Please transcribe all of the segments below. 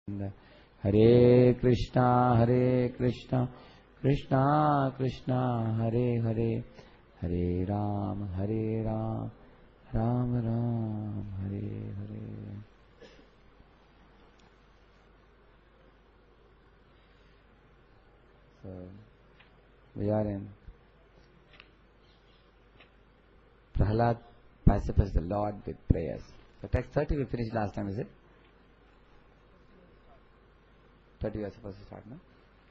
Hare Krishna, Krishna Krishna, Hare Hare, Hare Ram, Ram Ram, Hare Hare. So, we are in Prahlad pacifies the Lord with prayers. So text 30 we finished last time, is it? 30 we are supposed to start now?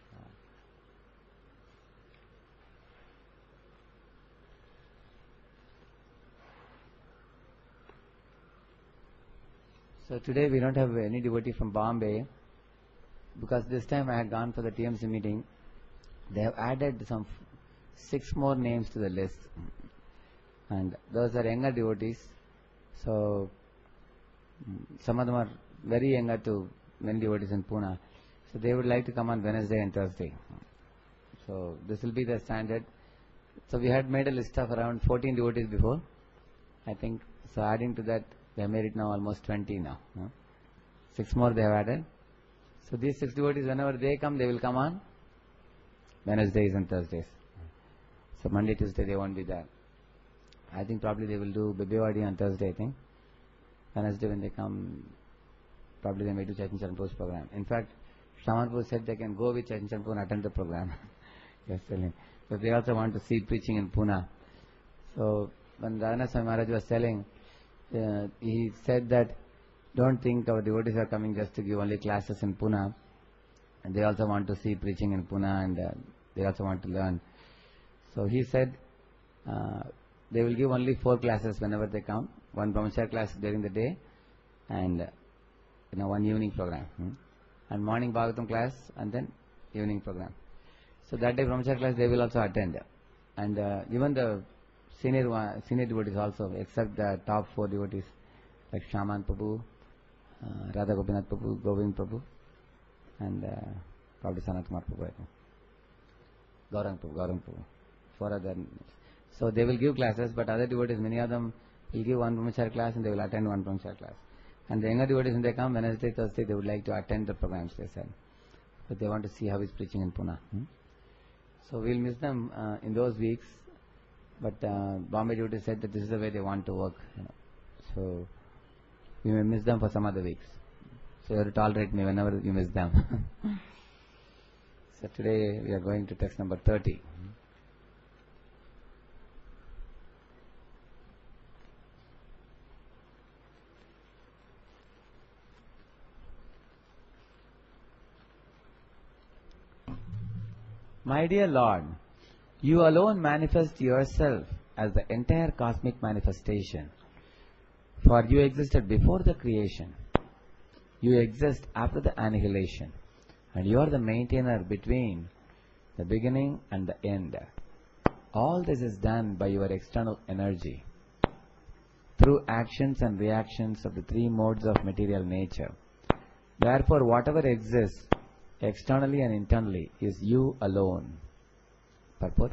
So today we don't have any devotee from Bombay, because this time I had gone for the TMC meeting. They have added some 6 more names to the list, and those are younger devotees. So some of them are very younger to many devotees in Pune. So they would like to come on Wednesday and Thursday. So this will be the standard. So we had made a list of around 14 devotees before, I think. So adding to that, they have made it now almost 20 now. 6 more they have added. So these 6 devotees, whenever they come, they will come on Wednesdays and Thursdays. So Monday, Tuesday they won't be there. I think probably they will do Bibewadi on Thursday, I think. Wednesday when they come, probably they may do Chaitanya Charitamrita's program. In fact, Shamanpur said they can go with Chaitanya Charitamrita and attend the program. Yes, telling. So they also want to see preaching in Pune. So when Radhanath Swami Maharaj was telling, he said that don't think our devotees are coming just to give only classes in Pune, and they also want to see preaching in Pune, and they also want to learn. So he said they will give only 4 classes whenever they come. 1 Brahmacharya class during the day, and 1 evening program, and morning Bhagavatam class, and then evening program. So that day Brahmacharya class they will also attend, and even the senior devotees also, except the top 4 devotees like Shaman Prabhu, Radha Gopinath Prabhu, Govind Prabhu, and probably Sanat Kumar Prabhu, I think. Gaurang Prabhu, 4 other. So they will give classes, but other devotees, many of them will give 1 Brahmacharya class and they will attend 1 Brahmacharya class. And the younger devotees, when they come Wednesday, Thursday, they would like to attend the programs, they said. But they want to see how he's preaching in Pune. So we'll miss them in those weeks. But Bombay devotees said that this is the way they want to work. So we may miss them for some other weeks. So you have to tolerate me whenever you miss them. So today we are going to text number 30. My dear Lord, you alone manifest yourself as the entire cosmic manifestation. For you existed before the creation. You exist after the annihilation. And you are the maintainer between the beginning and the end. All this is done by your external energy, through actions and reactions of the 3 modes of material nature. Therefore, whatever exists externally and internally is you alone. Purport?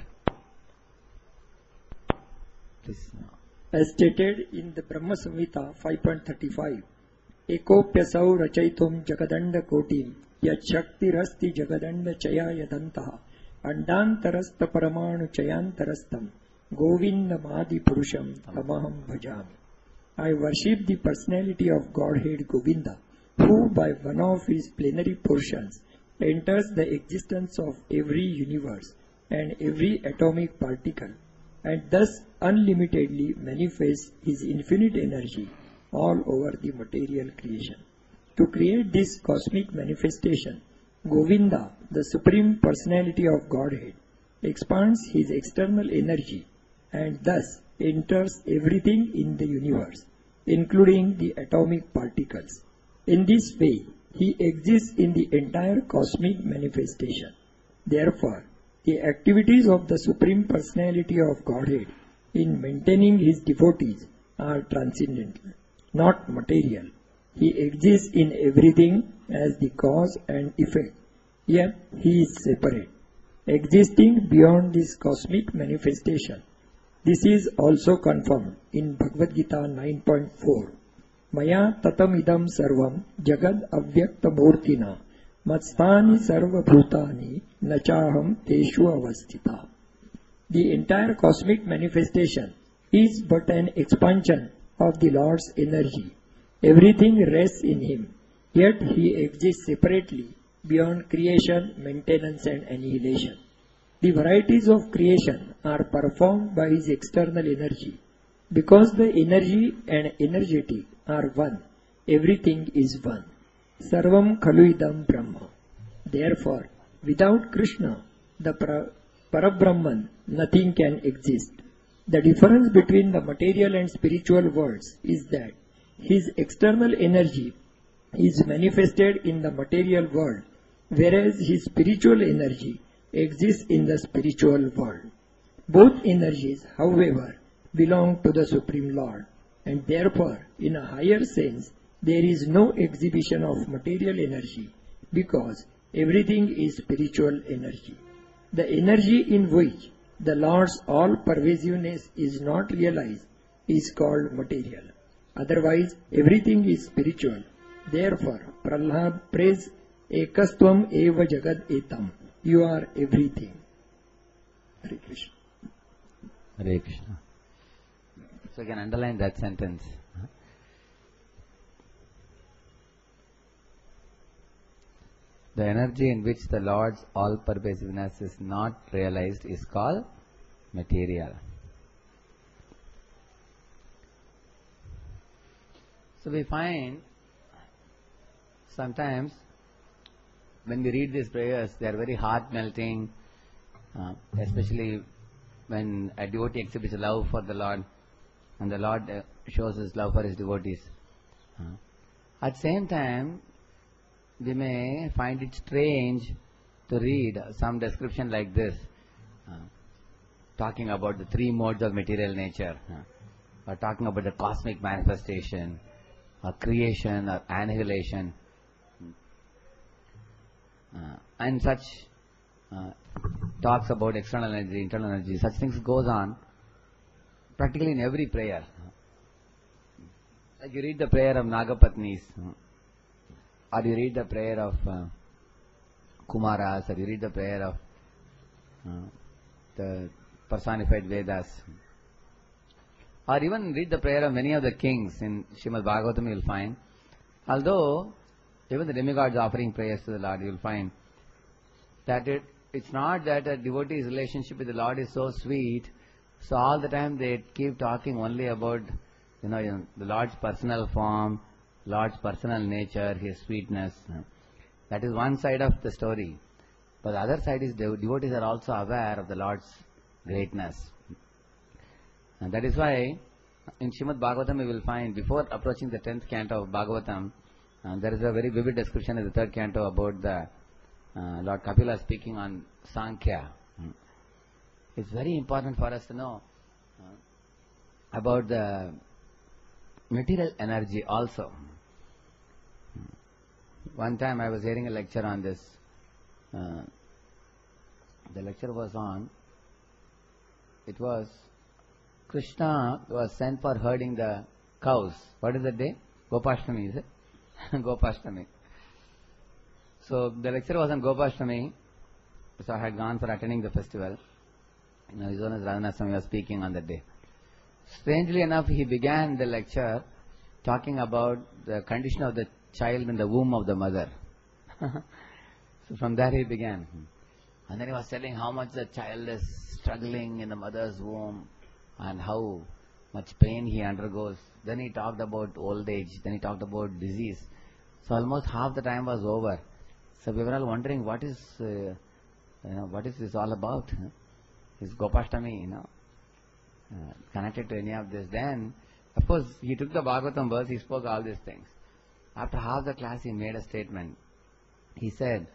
Please. As stated in the Brahma Samhita 5.35, Ekopyasau rachaitum jagadanda kotim yat shaktirasti jagadanda chaya yadantaha andantarasta paramanu chayantarastam govindamadi purusham tamaham bhajami. I worship the personality of Godhead Govinda, who by one of his plenary portions enters the existence of every universe and every atomic particle, and thus unlimitedly manifests his infinite energy all over the material creation. To create this cosmic manifestation, Govinda, the Supreme Personality of Godhead, expands his external energy and thus enters everything in the universe, including the atomic particles. In this way, he exists in the entire cosmic manifestation. Therefore, the activities of the Supreme Personality of Godhead in maintaining his devotees are transcendental, not material. He exists in everything as the cause and effect, yet he is separate, existing beyond this cosmic manifestation. This is also confirmed in Bhagavad Gita 9.4. मया ततमिदं सर्वं जगद अव्यक्तमूर्तिना मत्स्थानि सर्वभूतानि न चाहं तेषु अवस्थिता. The entire cosmic manifestation is but an expansion of the Lord's energy. Everything rests in Him, yet He exists separately beyond creation, maintenance and annihilation. The varieties of creation are performed by His external energy. Because the energy and energetic are one, everything is one. Sarvam khaluidam Brahma. Therefore, without Krishna, the Parabrahman, nothing can exist. The difference between the material and spiritual worlds is that His external energy is manifested in the material world, whereas His spiritual energy exists in the spiritual world. Both energies, however, belong to the Supreme Lord, and therefore, in a higher sense, there is no exhibition of material energy, because everything is spiritual energy. The energy in which the Lord's all-pervasiveness is not realized is called material. Otherwise, everything is spiritual. Therefore, Prahlad prays, Ekastvam eva jagad etam. You are everything. Hare Krishna. Hare Krishna. So you can underline that sentence. The energy in which the Lord's all-pervasiveness is not realized is called material. So we find sometimes when we read these prayers, they are very heart-melting, especially when a devotee exhibits love for the Lord and the Lord shows His love for His devotees. At the same time, we may find it strange to read some description like this, talking about the three modes of material nature, or talking about the cosmic manifestation, or creation, or annihilation, and such talks about external energy, internal energy. Such things goes on practically in every prayer. Like you read the prayer of Nagapatnis, or you read the prayer of Kumaras, or you read the prayer of the personified Vedas, or even read the prayer of many of the kings in Srimad Bhagavatam. You will find, although even the demigods offering prayers to the Lord, you will find that it's not that a devotee's relationship with the Lord is so sweet, so all the time they keep talking only about the Lord's personal form, Lord's personal nature, His sweetness. That is one side of the story. But the other side is devotees are also aware of the Lord's greatness. And that is why in Srimad Bhagavatam we will find, before approaching the 10th canto of Bhagavatam, there is a very vivid description in the 3rd canto about the Lord Kapila speaking on Sankhya. It's very important for us to know about the material energy also. One time I was hearing a lecture on this. The lecture was on, it was Krishna was sent for herding the cows. What is the day? Gopashtami, is it? Gopashtami. So the lecture was on Gopashtami. So I had gone for attending the festival. His Holiness Radhanath Swami was speaking on that day. Strangely enough, he began the lecture talking about the condition of the child in the womb of the mother. So from there he began. And then he was telling how much the child is struggling in the mother's womb and how much pain he undergoes. Then he talked about old age. Then he talked about disease. So almost half the time was over. So we were all wondering what is this all about? Is Gopashtami, connected to any of this? Then, of course, he took the Bhagavatam verse, he spoke all these things. After half the class, he made a statement. He said,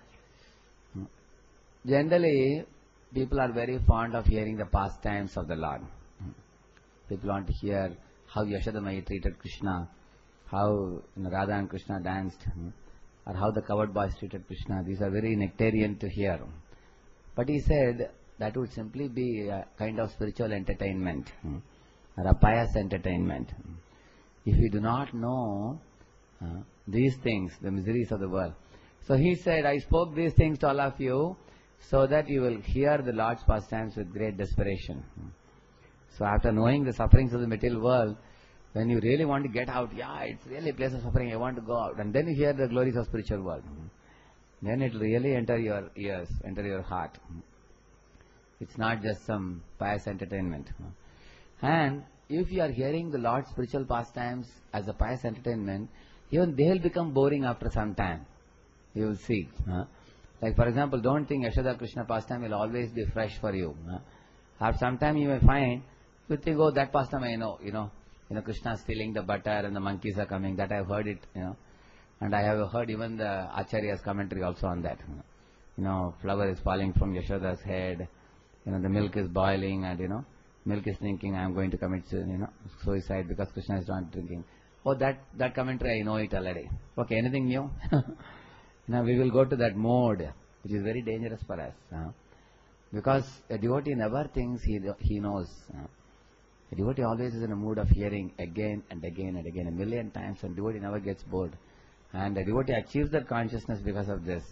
generally, people are very fond of hearing the pastimes of the Lord. People want to hear how Yashodamai treated Krishna, how Radha and Krishna danced, or how the cowherd boys treated Krishna. These are very nectarian to hear. But he said that would simply be a kind of spiritual entertainment, or a pious entertainment. if you do not know these things, the miseries of the world. So he said, I spoke these things to all of you so that you will hear the Lord's pastimes with great desperation. So after knowing the sufferings of the material world, when you really want to get out, it's really a place of suffering, I want to go out. And then you hear the glories of spiritual world. Then it will really enter your ears, enter your heart. It's not just some pious entertainment. And if you are hearing the Lord's spiritual pastimes as a pious entertainment, even they will become boring after some time. You will see. Like for example, don't think Yashoda Krishna pastime will always be fresh for you. After some time you may find, you think, oh, that pastime I know, Krishna is stealing the butter and the monkeys are coming, that I have heard it, and I have heard even the Acharya's commentary also on that. Flower is falling from Yashoda's head, the milk is boiling, and milk is thinking, I am going to commit suicide because Krishna is not drinking. Oh, that commentary I know it already. Okay, anything new? Now we will go to that mode, which is very dangerous for us. Because a devotee never thinks he knows. A devotee always is in a mood of hearing again and again and again, a million times, and devotee never gets bored. And a devotee achieves that consciousness because of this.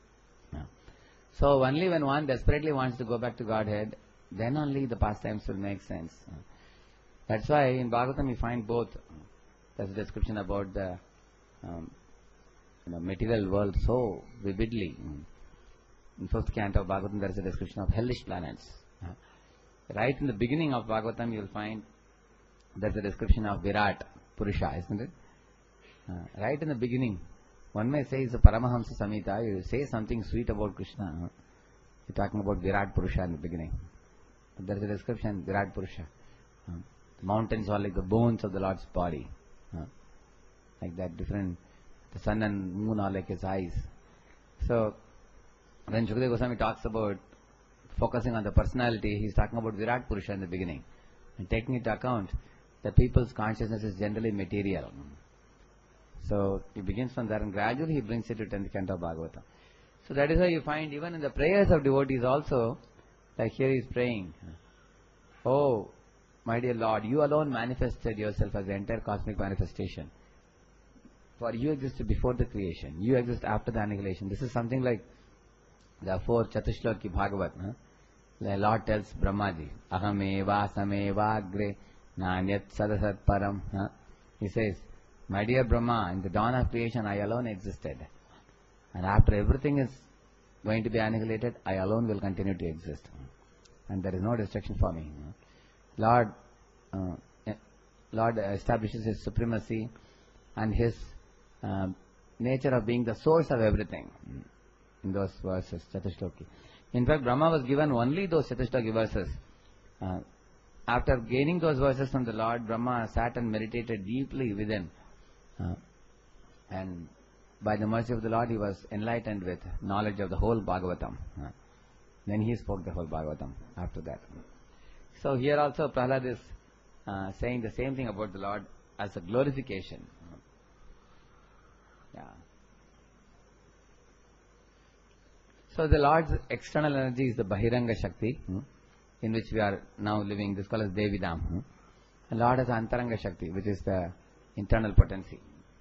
So only when one desperately wants to go back to Godhead, then only the pastimes will make sense. That's why in Bhagavatam you find both. There's a description about the material world so vividly. In 5th canto of Bhagavatam there is a description of hellish planets. Right in the beginning of Bhagavatam you will find there's a description of Virat Purusha, isn't it? Right in the beginning, one may say it's a Paramahamsa Samhita, you say something sweet about Krishna, you're talking about Virat Purusha in the beginning. But there's a description, Virat Purusha. The mountains are like the bones of the Lord's body. Like that, different, the sun and moon are like his eyes. So, when Shukadeva Goswami talks about focusing on the personality, he's talking about Virat Purusha in the beginning. And taking into account that people's consciousness is generally material. So, he begins from there and gradually he brings it to 10th canto of Bhagavatam. So that is why you find even in the prayers of devotees also, like here he is praying, oh, my dear Lord, you alone manifested yourself as the entire cosmic manifestation. For you existed before the creation, you exist after the annihilation. This is something like the 4th Chatushloki Bhagavat. The Lord tells Brahmaji, Ahameva sameva agre nanyat sadasat param. He says, my dear Brahma, in the dawn of creation I alone existed. And after everything is going to be annihilated, I alone will continue to exist. And there is no destruction for me. Lord establishes His supremacy and His nature of being the source of everything in those verses, Chatushloki. In fact, Brahma was given only those Chatushloki verses. After gaining those verses from the Lord, Brahma sat and meditated deeply within. And by the mercy of the Lord, he was enlightened with knowledge of the whole Bhagavatam. Then he spoke the whole Bhagavatam after that. So here also Prahlad is saying the same thing about the Lord as a glorification. So the Lord's external energy is the Bahiranga Shakti, in which we are now living. This is called as Devidam. And Lord has Antaranga Shakti, which is the internal potency.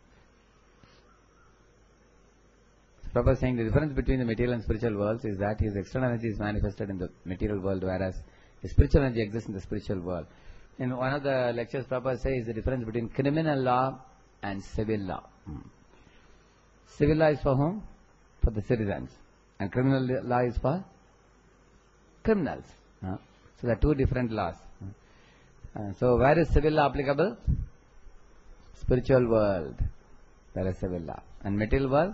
Prabhupada is saying the difference between the material and spiritual worlds is that his external energy is manifested in the material world, whereas his spiritual energy exists in the spiritual world. In one of the lectures, Prabhupada says the difference between criminal law and civil law. Civil law is for whom? For the citizens. And criminal law is for criminals. So there are two different laws. So where is civil law applicable? Spiritual world. There is civil law. And material world?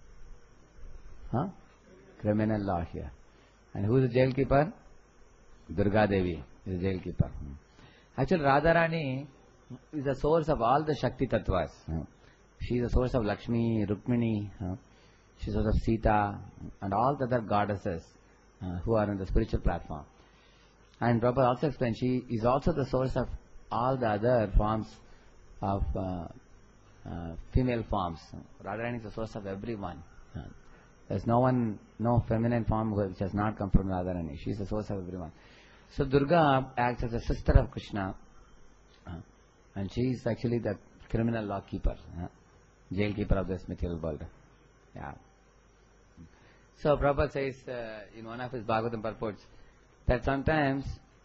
Criminal law here. And who is the jail keeper? Durga Devi is the jail keeper. Actually, Radharani is the source of all the Shakti Tattvas. She is the source of Lakshmi, Rukmini, she is the source of Sita, and all the other goddesses who are in the spiritual platform. And Prabhupada also explained, she is also the source of all the other forms of female forms. Radharani is the source of everyone. There is no feminine form which has not come from Radharani. She is the source of everyone. So Durga acts as a sister of Krishna, and she is actually the criminal law keeper, jail keeper of this material world. Yeah. So Prabhupada says in one of his Bhagavatam purports that sometimes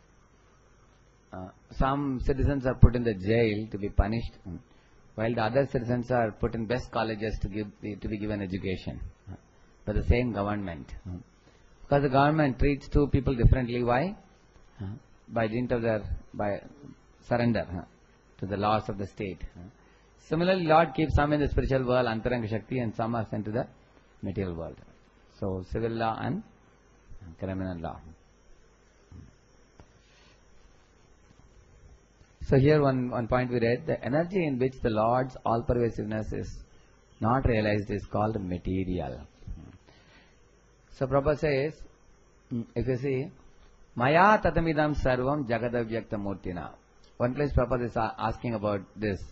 some citizens are put in the jail to be punished, while the other citizens are put in best colleges to be given education by the same government. Because the government treats two people differently. Why? By dint of by surrender to the laws of the state. Similarly, Lord keeps some in the spiritual world, Antaranga Shakti, and some are sent to the material world. So, civil law and criminal law. So here one point we read, the energy in which the Lord's all-pervasiveness is not realized is called material. So Prabhupada says, if you see, Maya tatamidam sarvam jagadavyakta murtina. One place Prabhupada is asking about this.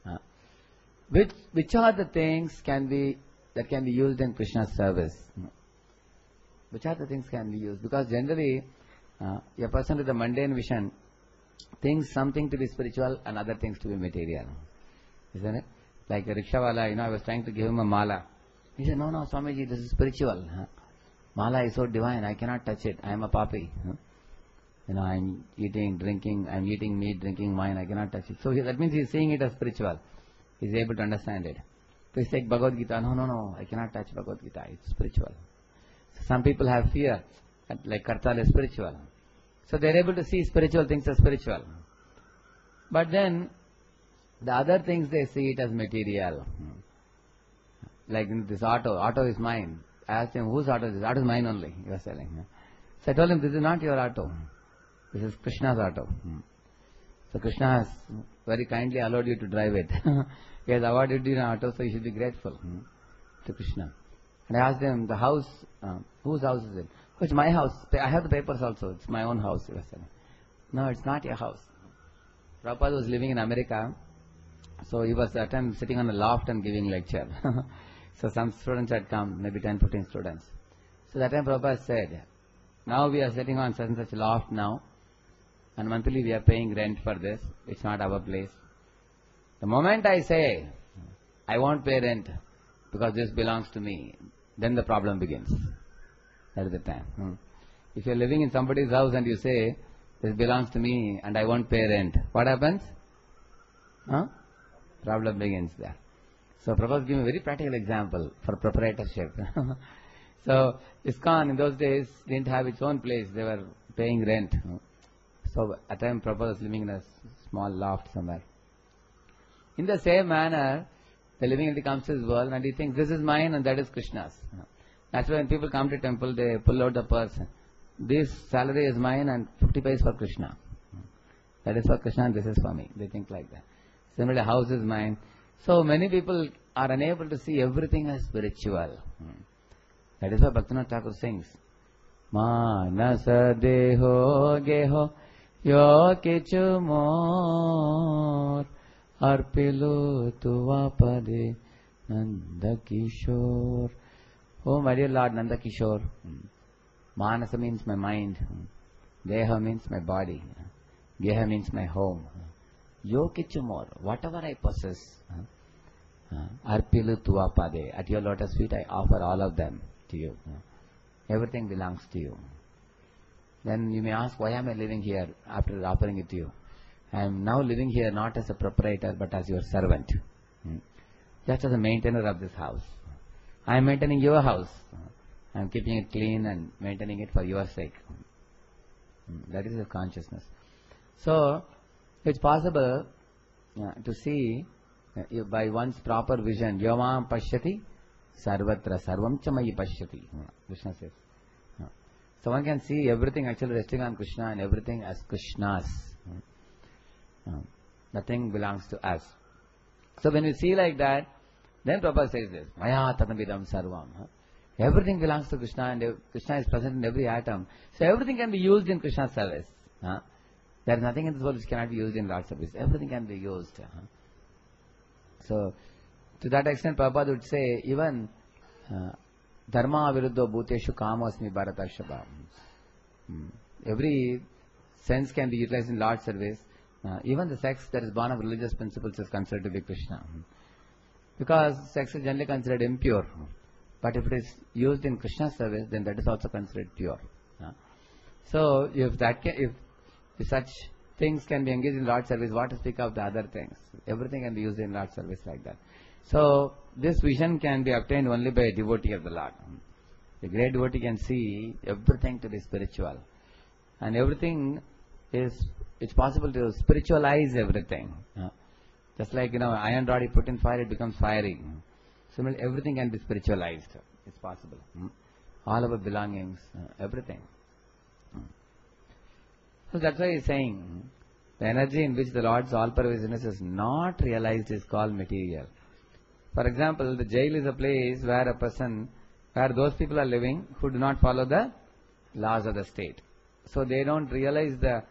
Which are the things that can be used in Krishna's service? Which are the things can be used? Because generally, a person with a mundane vision thinks something to be spiritual and other things to be material. Isn't it? Like a rickshawala, I was trying to give him a mala. He said, no, Swamiji, this is spiritual. Mala is so divine, I cannot touch it. I am a papi. I'm eating, drinking, I'm eating meat, drinking wine, I cannot touch it. So that means he is seeing it as spiritual. He is able to understand it. Please take Bhagavad Gita. No, I cannot touch Bhagavad Gita. It's spiritual. So some people have fear, like Kartal is spiritual. So they are able to see spiritual things as spiritual. But then, the other things they see it as material. Like this auto is mine. I asked him, whose auto is this? Auto is mine only, he was telling. So I told him, this is not your auto. This is Krishna's auto. So Krishna has very kindly allowed you to drive it. He has awarded you an auto, so you should be grateful to Krishna. And I asked him, the house, whose house is it? Oh, it's my house. I have the papers also. It's my own house, he was saying. No, it's not your house. Prabhupada was living in America, so he was at that time sitting on a loft and giving lecture. So some students had come, maybe 10, 15 students. So that time Prabhupada said, now we are sitting on such and such loft now, and monthly we are paying rent for this. It's not our place. The moment I say, I won't pay rent because this belongs to me, then the problem begins. That is the time. If you are living in somebody's house and you say, this belongs to me and I won't pay rent, what happens? Problem begins there. So Prabhupada gave me a very practical example for proprietorship. So ISKCON in those days didn't have its own place. They were paying rent. So at the time Prabhupada was living in a small loft somewhere. In the same manner, the living entity comes to his world and he thinks this is mine and that is Krishna's. That's why when people come to temple, they pull out the purse. This salary is mine and 50 paise for Krishna. That is for Krishna and this is for me. They think like that. Similarly, house is mine. So many people are unable to see everything as spiritual. That is why Bhaktivinoda Thakur sings, Manasa deho geho yo kichu mor arpilu tuva pade Nanda Kishore. Oh my dear Lord Nanda Kishore. Manasa means my mind. Deha means my body. Geha means my home. Yo kichu more. Whatever I possess, arpilu tuva pade. At your lotus feet I offer all of them to you. Everything belongs to you. Then you may ask, why am I living here after offering it to you? I am now living here not as a proprietor but as your servant. Just as a maintainer of this house. I am maintaining your house. I am keeping it clean and maintaining it for your sake. That is your consciousness. So, it's possible to see by one's proper vision, Yomam Pashyati Sarvatra Sarvam Chamayi Pashyati. Krishna says. So one can see everything actually resting on Krishna and everything as Krishna's. Nothing belongs to us. So when you see like that, then Prabhupada says this, Maya Tatamidam Sarvam. Everything belongs to Krishna and Krishna is present in every atom. So everything can be used in Krishna's service. There is nothing in this world which cannot be used in Lord's service. Everything can be used. So to that extent Prabhupada would say, even Dharma Viruddho Bhuteshu Kamosmi Bharatarshava. Every sense can be utilized in Lord's service, Even the sex that is born of religious principles is considered to be Krishna. Because sex is generally considered impure. But if it is used in Krishna's service, then that is also considered pure. So, if such things can be engaged in Lord's service, what to speak of the other things? Everything can be used in Lord's service like that. So, this vision can be obtained only by a devotee of the Lord. The great devotee can see everything to be spiritual. And everything it's possible to spiritualize everything. Just like, iron rod you put in fire, it becomes fiery. Similarly, everything can be spiritualized. It's possible. All our belongings, everything. So that's why he's saying, the energy in which the Lord's all-pervasiveness is not realized is called material. For example, the jail is a place where those people are living who do not follow the laws of the state. So they don't realize the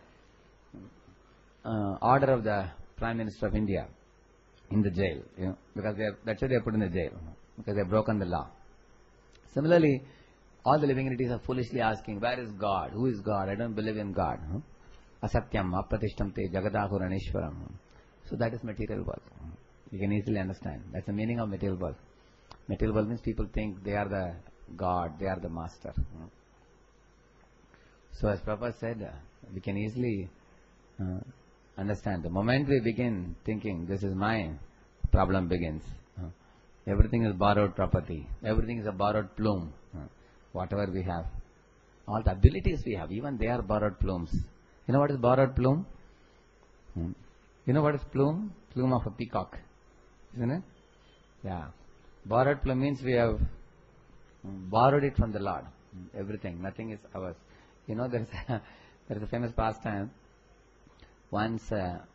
order of the Prime Minister of India in the jail, because that's why they are put in the jail, because they have broken the law. Similarly, all the living entities are foolishly asking, where is God? Who is God? I don't believe in God. Asatyam, apratishtam te, jagadahuranishwaram. So that is material world. You can easily understand. That's the meaning of material world. Material world means people think they are the God, they are the master. So as Prabhupada said, we can easily understand. The moment we begin thinking, this is mine, problem begins. Everything is borrowed property. Everything is a borrowed plume. Whatever we have. All the abilities we have, even they are borrowed plumes. You know what is borrowed plume? You know what is plume? Plume of a peacock. Isn't it? Yeah. Borrowed plume means we have borrowed it from the Lord. Everything. Nothing is ours. There is a famous pastime. Once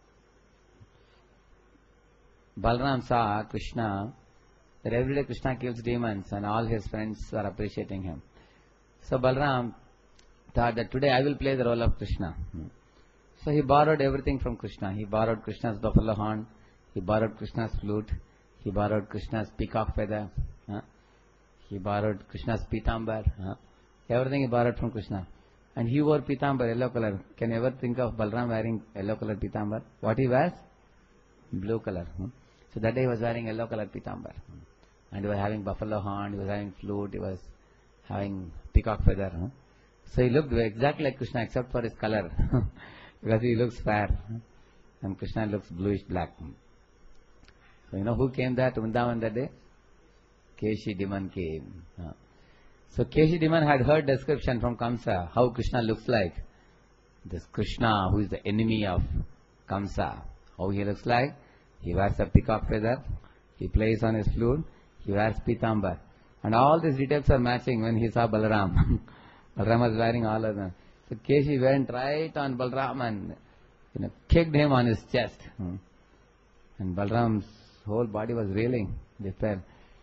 Balram saw Krishna, that every day Krishna kills demons and all his friends are appreciating him. So Balram thought that today I will play the role of Krishna. So he borrowed everything from Krishna. He borrowed Krishna's buffalo horn, he borrowed Krishna's flute, he borrowed Krishna's peacock feather, he borrowed Krishna's pitambar, everything he borrowed from Krishna. And he wore pitambar, yellow color. Can you ever think of Balram wearing yellow color pitambar? What he wears? Blue color. So that day he was wearing yellow color pitambar. And he was having buffalo horn, he was having flute, he was having peacock feather. So he looked exactly like Krishna except for his color. Because he looks fair. And Krishna looks bluish black. So who came there to Vrindavan that day? Keshi Diman came. So Keshi Diman had heard description from Kamsa how Krishna looks like. This Krishna who is the enemy of Kamsa. How he looks like? He wears a peacock feather, he plays on his flute, he wears pitambar. And all these details are matching when he saw Balaram. Balaram was wearing all of them. So Keshi went right on Balaram and kicked him on his chest. And Balaram's whole body was reeling. They fell.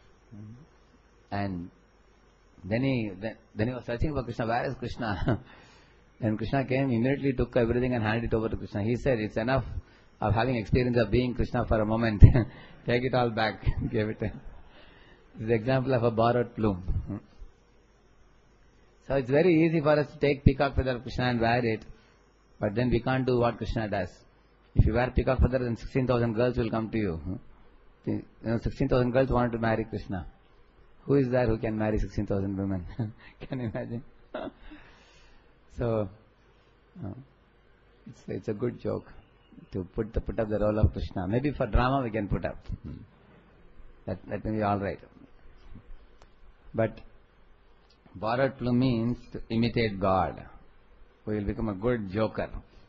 And then he was searching for Krishna. Where is Krishna? And Krishna came, immediately took everything and handed it over to Krishna. He said, it's enough of having experience of being Krishna for a moment. Take it all back. Gave it. This is the example of a borrowed plume. So it's very easy for us to take peacock feather of Krishna and wear it. But then we can't do what Krishna does. If you wear peacock feather, then 16,000 girls will come to you. 16,000 girls want to marry Krishna. Who is there who can marry 16,000 women? Can you imagine? So, it's a good joke to put up the role of Krishna. Maybe for drama we can put up. That may be all right. But borrowed plume means to imitate God. We will become a good joker.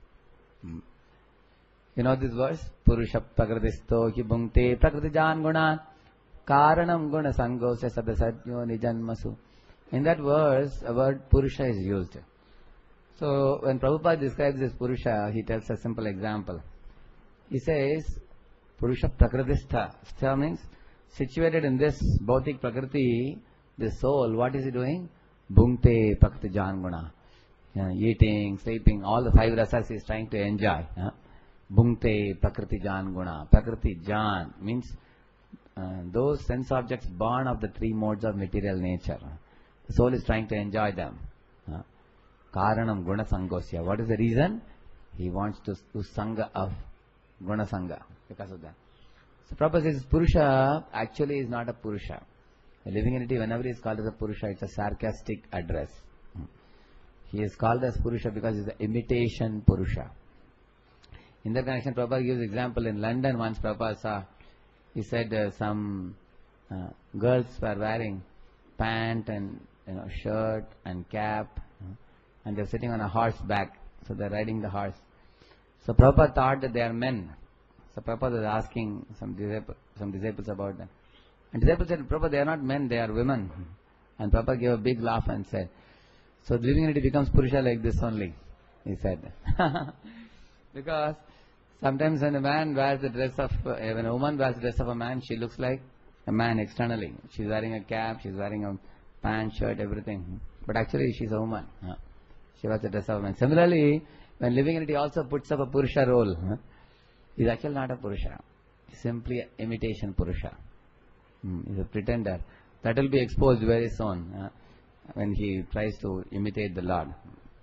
You know this verse? Purusha prakritisto hi bhungte prakritijan gunan karanam guna sangosya sadasatyo nijanmasu. In that verse, a word Purusha is used. So, when Prabhupada describes this Purusha, he tells a simple example. He says, Purusha Prakritistha. Stha means, situated in this Bhautik Prakriti, this soul, what is he doing? Bhungte Prakriti Janguna. Eating, sleeping, all the five rasas he is trying to enjoy. Bhungte Prakriti Janguna. Prakriti Jan means those sense objects born of the three modes of material nature. The soul is trying to enjoy them. Karanam Guna Sangosya. What is the reason? He wants to do Sangha of Guna Sangha because of that. So Prabhupada says Purusha actually is not a Purusha. A living entity, whenever he is called as a Purusha, it's a sarcastic address. He is called as Purusha because he is an imitation Purusha. In that connection, Prabhupada gives example in London. Once Prabhupada saw, he said some girls were wearing pant and shirt and cap, and they're sitting on a horseback, so they're riding the horse. So Prabhupada thought that they are men. So Prabhupada was asking some disciples about that. And disciples said, Prabhupada, they are not men, they are women. And Prabhupada gave a big laugh and said, so the living entity becomes Purusha like this only, he said. Because sometimes when a man wears the dress of, when a woman wears the dress of a man, she looks like a man externally. She's wearing a cap, she's wearing a pant, shirt, everything. But actually she's a woman. She wears the dress of a man. Similarly, when living entity also puts up a Purusha role, he's actually not a Purusha. He's simply an imitation Purusha. He's a pretender. That will be exposed very soon when he tries to imitate the Lord.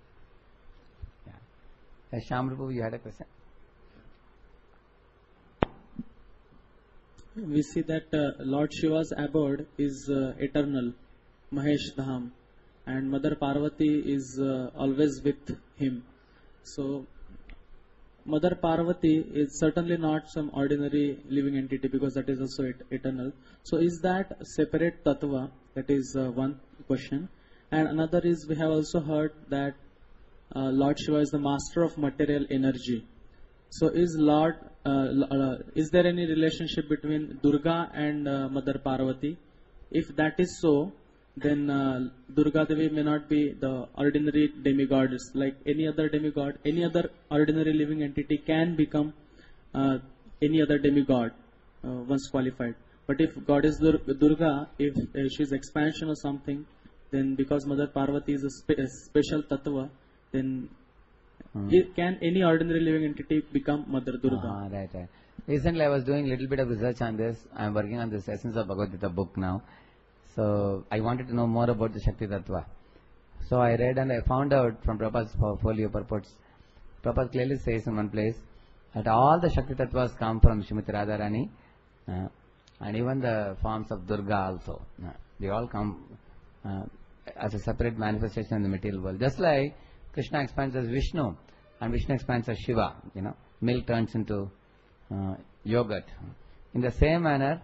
Yeah. Shamrupu, you had a question? We see that Lord Shiva's abode is eternal, Mahesh Dham, and Mother Parvati is always with him. So, Mother Parvati is certainly not some ordinary living entity because that is also eternal. So, is that separate tattva? That is one question. And another is, we have also heard that Lord Shiva is the master of material energy. So, is there any relationship between Durga and Mother Parvati? If that is so, then Durga Devi may not be the ordinary demigoddess. Like any other demigod, any other ordinary living entity can become any other demigod once qualified. But if Goddess Durga, if she is expansion or something, then because Mother Parvati is a special tattva, then can any ordinary living entity become Mother Durga? Right. Recently I was doing a little bit of research on this. I am working on this Essence of Bhagavad Gita book now. So I wanted to know more about the Shakti Tattva. So I read and I found out from Prabhupada's portfolio purports. Prabhupada clearly says in one place that all the Shakti Tattvas come from Srimati Radharani and even the forms of Durga also. They all come as a separate manifestation in the material world. Just like Krishna expands as Vishnu and Vishnu expands as Shiva. Milk turns into yogurt. In the same manner,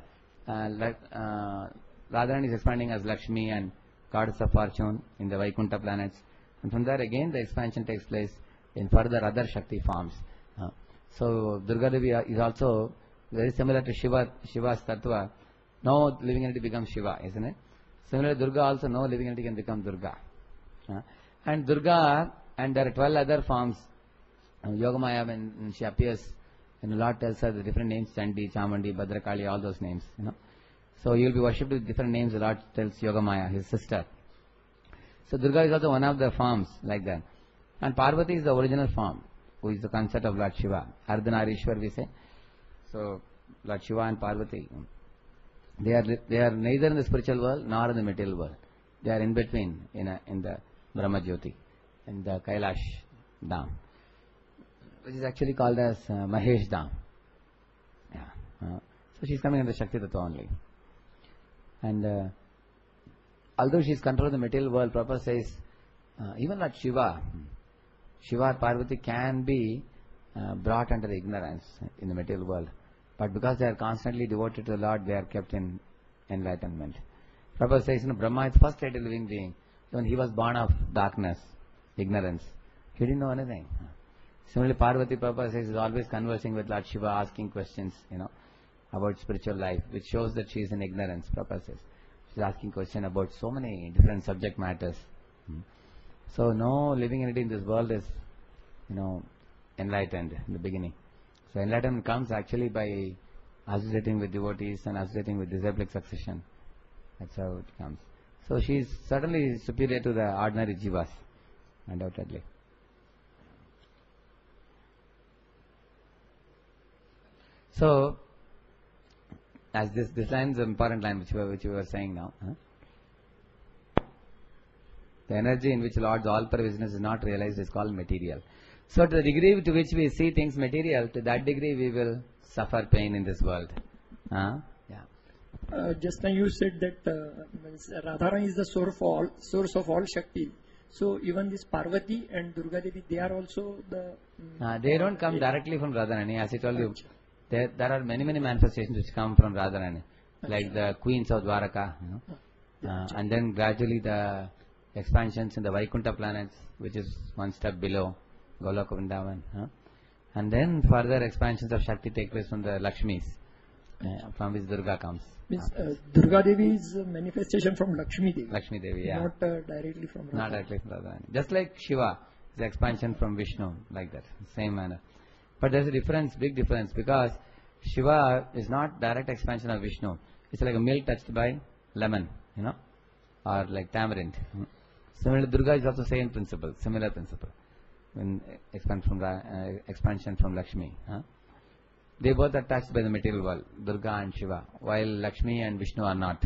Radharani is expanding as Lakshmi and goddess of fortune in the Vaikuntha planets. And from there again the expansion takes place in further other Shakti forms. So Durga Devi is also very similar to Shiva's Tattva. No living entity becomes Shiva, isn't it? Similarly Durga also, no living entity can become Durga. And Durga, and there are 12 other forms. Yogamaya, when she appears, the Lord tells her the different names, Chandi, Chamandi, Bhadrakali, all those names. So you will be worshipped with different names. The Lord tells Yogamaya, his sister. So Durga is also one of the forms like that. And Parvati is the original form, who is the concept of Lord Shiva. Ardhanarishwar we say. So Lord Shiva and Parvati, they are neither in the spiritual world nor in the material world. They are in between in the Brahma Jyoti, in the Kailash Dham, which is actually called as Mahesh Dham. So she is coming in the Shakti Tattva only. And although she is controlling the material world, Prabhupada says, even like Shiva or Parvati can be brought under ignorance in the material world. But because they are constantly devoted to the Lord, they are kept in enlightenment. Prabhupada says, Brahma is the first created living being. When he was born of darkness, ignorance, he didn't know anything. Similarly, Parvati, Prabhupada says, is always conversing with Lord Shiva, asking questions, about spiritual life, which shows that she is in ignorance. Prabhupada says she is asking questions about so many different subject matters. So no living entity in this world is, enlightened in the beginning. So enlightenment comes actually by associating with devotees and associating with disciplic succession. That's how it comes. So she is certainly superior to the ordinary jivas, undoubtedly. So, as this line is an important line which we were saying now. The energy in which Lord's all-pervasiveness is not realized is called material. So to the degree to which we see things material, to that degree we will suffer pain in this world. Yeah. Just now you said that Radharani is the source of all Shakti. So even this Parvati and Durga Devi, they are also the... They don't come directly from Radharani. As I told you, there are many manifestations which come from Radharani, like the queens of Dwaraka, and then gradually the expansions in the Vaikuntha planets, which is one step below Goloka Vrindavan, and then further expansions of Shakti take place from the Lakshmis, from which Durga comes. Means Durga Devi is a manifestation from Lakshmi Devi. Lakshmi Devi, yeah. Not directly from Radharani. Not directly from Radharani. Just like Shiva is expansion from Vishnu, like that, same manner. But there's a difference, big difference, because Shiva is not direct expansion of Vishnu. It's like a milk touched by lemon, or like tamarind. Similarly, Durga is also same principle, similar principle. When expansion from Lakshmi. They both are touched by the material world, Durga and Shiva, while Lakshmi and Vishnu are not.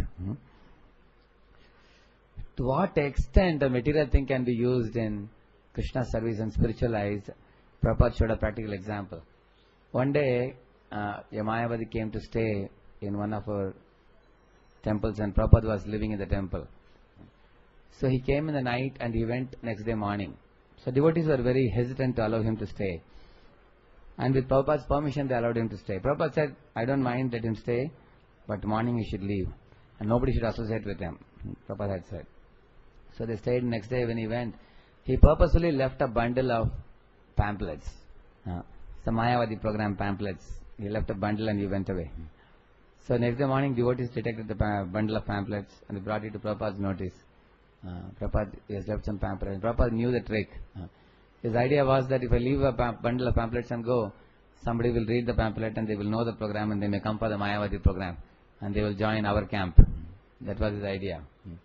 To what extent a material thing can be used in Krishna's service and spiritualized, Prabhupada showed a practical example. One day, Mayavadi came to stay in one of our temples and Prabhupada was living in the temple. So he came in the night and he went next day morning. So devotees were very hesitant to allow him to stay. And with Prabhupada's permission, they allowed him to stay. Prabhupada said, I don't mind, let him stay, but morning he should leave. And nobody should associate with him, Prabhupada had said. So they stayed. Next day when he went, he purposefully left a bundle of pamphlets. Some Mayavadi program pamphlets. He left a bundle and he went away. So next day morning, devotees detected the bundle of pamphlets and they brought it to Prabhupada's notice. Prabhupada has left some pamphlets. Prabhupada knew the trick. His idea was that if I leave a bundle of pamphlets and go, somebody will read the pamphlet and they will know the program and they may come for the Mayavadi program and they will join our camp. That was his idea.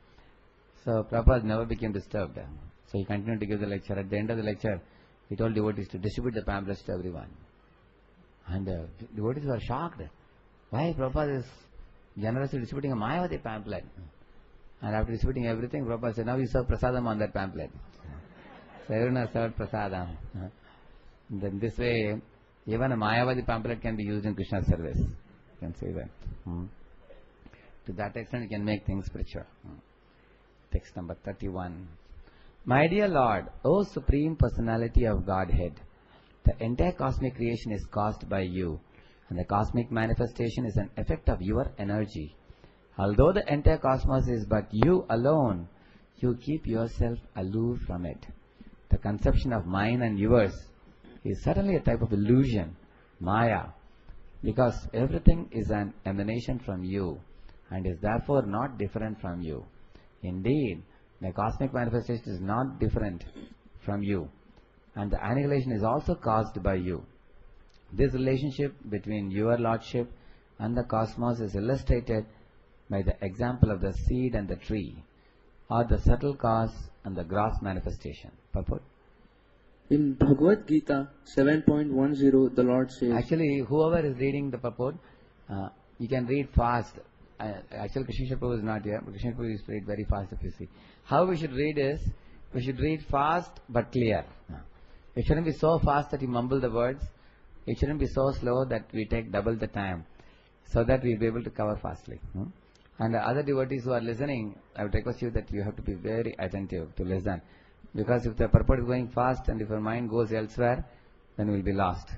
So Prabhupada never became disturbed. So he continued to give the lecture. At the end of the lecture, he told devotees to distribute the pamphlets to everyone. And devotees were shocked. Why Prabhupada is generously distributing a Mayavadi pamphlet? And after distributing everything, Prabhupada said, now you serve prasadam on that pamphlet. So everyone has served prasadam. Then this way, even a Mayavadi pamphlet can be used in Krishna's service. You can say that. To that extent, you can make things spiritual. Text number 31. My dear Lord, O Supreme Personality of Godhead, the entire cosmic creation is caused by you, and the cosmic manifestation is an effect of your energy. Although the entire cosmos is but you alone, you keep yourself aloof from it. The conception of mine and yours is certainly a type of illusion, Maya, because everything is an emanation from you and is therefore not different from you. Indeed, the cosmic manifestation is not different from you, and the annihilation is also caused by you. This relationship between your Lordship and the cosmos is illustrated by the example of the seed and the tree, or the subtle cause and the gross manifestation. Purport? In Bhagavad Gita 7.10, the Lord says... Actually, whoever is reading the purport, you can read fast. Actually, Krishna Prabhu is not here, but Krishna Prabhu is read very fast if you see. How we should read is, we should read fast but clear. It shouldn't be so fast that you mumble the words. It shouldn't be so slow that we take double the time, so that we will be able to cover fastly. And the other devotees who are listening, I would request you that you have to be very attentive to listen. Because if the purport is going fast and if your mind goes elsewhere, then we will be lost.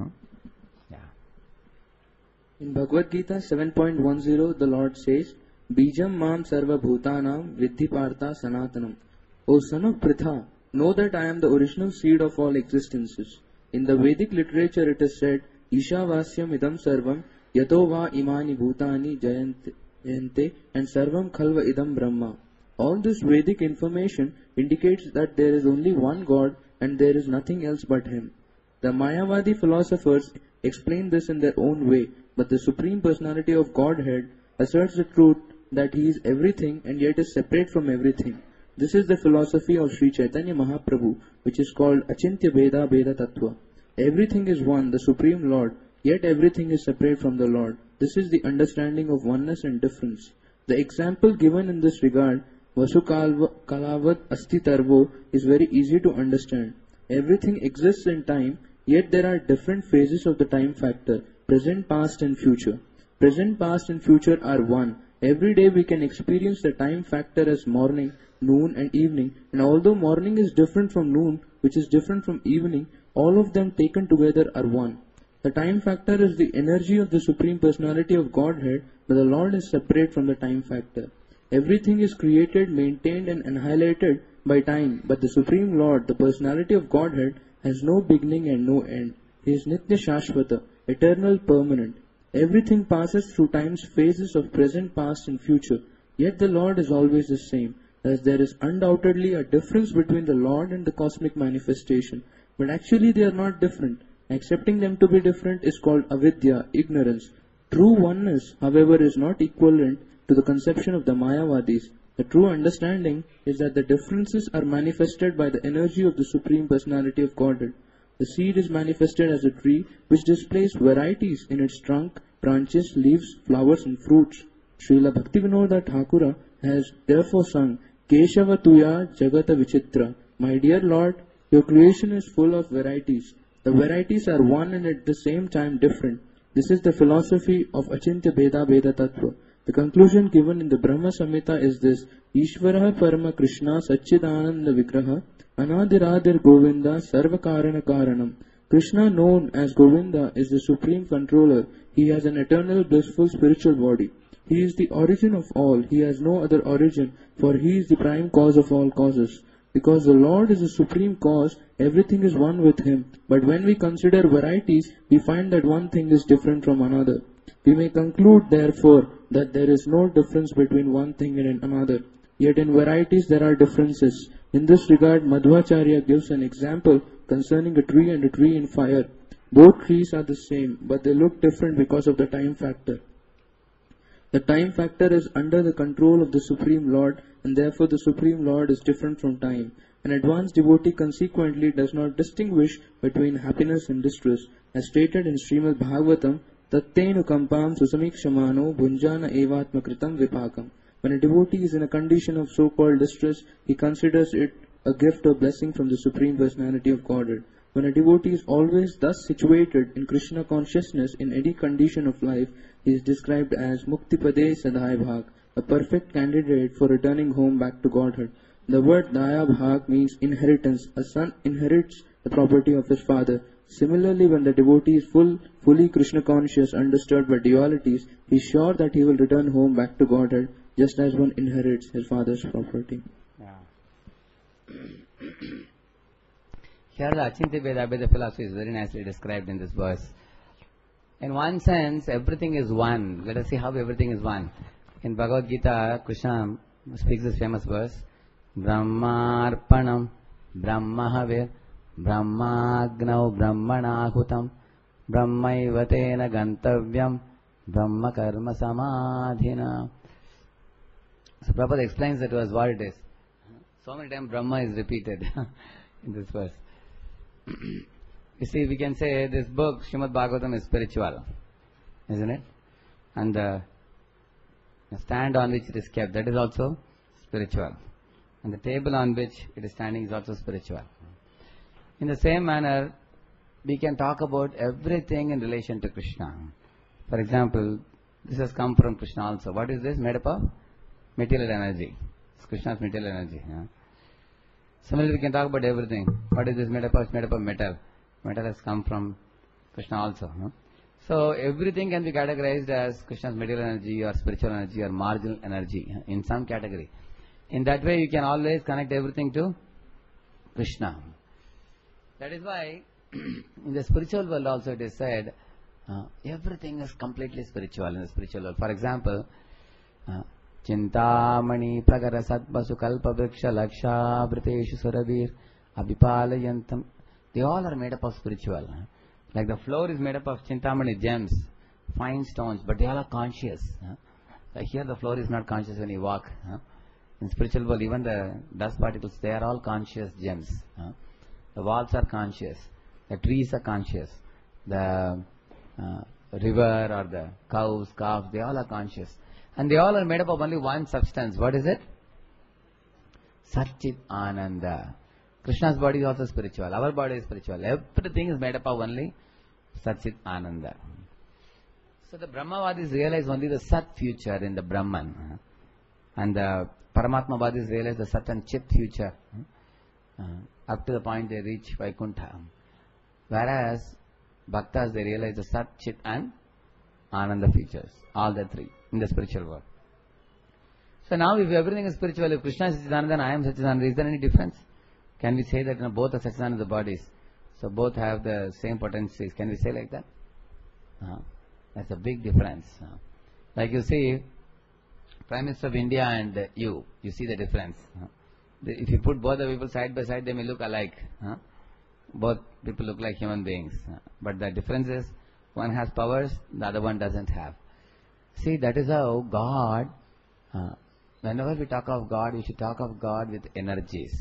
In Bhagavad Gita 7.10, the Lord says, Bijam mam sarva bhutanam vidhi partha sanatanam. O son of Pritha, know that I am the original seed of all existences. In the Vedic literature it is said, Ishavasyam idam sarvam yato va imani bhutani jayante and sarvam khalva idam brahma. All this Vedic information indicates that there is only one God and there is nothing else but Him. The Mayavadi philosophers explain this in their own way, but the Supreme Personality of Godhead asserts the truth that He is everything and yet is separate from everything. This is the philosophy of Sri Chaitanya Mahaprabhu, which is called Achintya Bheda Bheda Tattva. Everything is one, the Supreme Lord, yet everything is separate from the Lord. This is the understanding of oneness and difference. The example given in this regard, Vasu Kalavat Asti Tarvo, is very easy to understand. Everything exists in time, yet there are different phases of the time factor, present, past and future. Present, past and future are one. Every day we can experience the time factor as morning, noon and evening, and although morning is different from noon, which is different from evening, all of them taken together are one. The time factor is the energy of the Supreme Personality of Godhead, but the Lord is separate from the time factor. Everything is created, maintained and annihilated by time, but the Supreme Lord, the Personality of Godhead, has no beginning and no end. He is Nitya Shashvata, eternal, permanent. Everything passes through time's phases of present, past and future, yet the Lord is always the same. Thus there is undoubtedly a difference between the Lord and the cosmic manifestation, but actually they are not different. Accepting them to be different is called avidya, ignorance. True oneness, however, is not equivalent to the conception of the Mayavadis. The true understanding is that the differences are manifested by the energy of the Supreme Personality of Godhead. The seed is manifested as a tree which displays varieties in its trunk, branches, leaves, flowers and fruits. Srila Bhaktivinoda Thakura has therefore sung, Keshava Tuya Jagata Vichitra. My dear Lord, your creation is full of varieties. The varieties are one and at the same time different. This is the philosophy of Achintya Bheda Bheda Tattva. The conclusion given in the Brahma Samhita is this: Ishvara Parama Krishna Satchidananda Vigraha Anadiradir Govinda Sarvakarana Karanam. Krishna, known as Govinda, is the supreme controller. He has an eternal blissful spiritual body. He is the origin of all. He has no other origin, for he is the prime cause of all causes. Because the Lord is the supreme cause, everything is one with him. But when we consider varieties, we find that one thing is different from another. We may conclude, therefore, that there is no difference between one thing and another. Yet in varieties there are differences. In this regard, Madhvacharya gives an example concerning a tree and a tree in fire. Both trees are the same, but they look different because of the time factor. The time factor is under the control of the Supreme Lord, and therefore the Supreme Lord is different from time. An advanced devotee consequently does not distinguish between happiness and distress. As stated in Srimad Bhagavatam, Tattenu kampam susamikshamano bhunjana evatma kritam vipakam. When a devotee is in a condition of so-called distress, he considers it a gift or blessing from the Supreme Personality of Godhead. When a devotee is always thus situated in Krishna consciousness in any condition of life, he is described as Muktipade Sadhai Bhag, a perfect candidate for returning home back to Godhead. The word Daya Bhag means inheritance. A son inherits the property of his father. Similarly, when the devotee is fully Krishna conscious, undisturbed by dualities, he is sure that he will return home back to Godhead, just as one inherits his father's property. Here the Achintya Bheda Bheda philosophy is very nicely described in this verse. In one sense, everything is one. Let us see how everything is one. In Bhagavad Gita, Krishna speaks this famous verse, Brahmarpanam, Brahmahavir, Brahmagnau, Brahmanahutam, Brahmaivatena Gantavyam, Brahma Karma Samadhina. So Prabhupada explains that verse what it is. So many times Brahma is repeated in this verse. You see, we can say this book, Srimad Bhagavatam, is spiritual, isn't it? And the stand on which it is kept, that is also spiritual. And the table on which it is standing is also spiritual. In the same manner, we can talk about everything in relation to Krishna. For example, this has come from Krishna also. What is this? Made up of material energy. It's Krishna's material energy. Similarly, we can talk about everything. What is this made up of? It's made up of metal. Metal has come from Krishna also. So everything can be categorized as Krishna's material energy or spiritual energy or marginal energy in some category. In that way, you can always connect everything to Krishna. That is why in the spiritual world also it is said everything is completely spiritual in the spiritual world. For example, Chintamani Pragara Satvasu Kalpa Vriksha Laksha Briteshu Suravir Abhipalayantam. They all are made up of spiritual. Like the floor is made up of Chintamani gems, fine stones, but they all are conscious. Like here the floor is not conscious when you walk. In spiritual world, even the dust particles, they are all conscious gems. The walls are conscious. The trees are conscious. The river or the cows, calves, they all are conscious. And they all are made up of only one substance. What is it? Satchit Ananda. Krishna's body is also spiritual. Our body is spiritual. Everything is made up of only Sat Chit Ananda. So the Brahmavadis realize only the Sat future in the Brahman. And the Paramatmavadis realize the Sat and Chit future. Up to the point they reach Vaikuntha. Whereas Bhaktas, they realize the Sat, Chit and Ananda features. All the three in the spiritual world. So now if everything is spiritual, if Krishna is Satchidananda and I am Satchidananda, is there any difference? Can we say that both are Satchidananda bodies? So both have the same potencies. Can we say like that? That's a big difference. Like you see, Prime Minister of India and you see the difference. If you put both the people side by side, they may look alike. Both people look like human beings. But the difference is, one has powers, the other one doesn't have. See, that is how God, whenever we talk of God, we should talk of God with energies.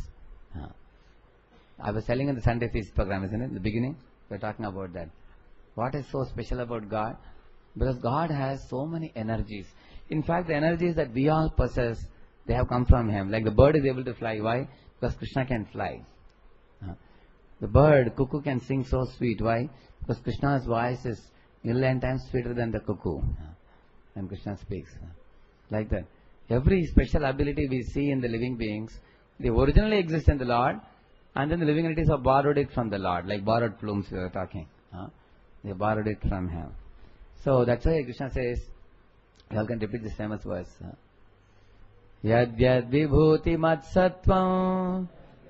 I was telling in the Sunday Feast program, isn't it? In the beginning, we were talking about that. What is so special about God? Because God has so many energies. In fact, the energies that we all possess, they have come from Him. Like the bird is able to fly. Why? Because Krishna can fly. The bird, cuckoo, can sing so sweet. Why? Because Krishna's voice is million times sweeter than the cuckoo. And Krishna speaks. Like that. Every special ability we see in the living beings, they originally exist in the Lord, and then the living entities have borrowed it from the Lord, like borrowed plumes we were talking. They borrowed it from Him. So that's why Krishna says, you all can repeat this famous verse. Yad yad vibhuti mat sattvam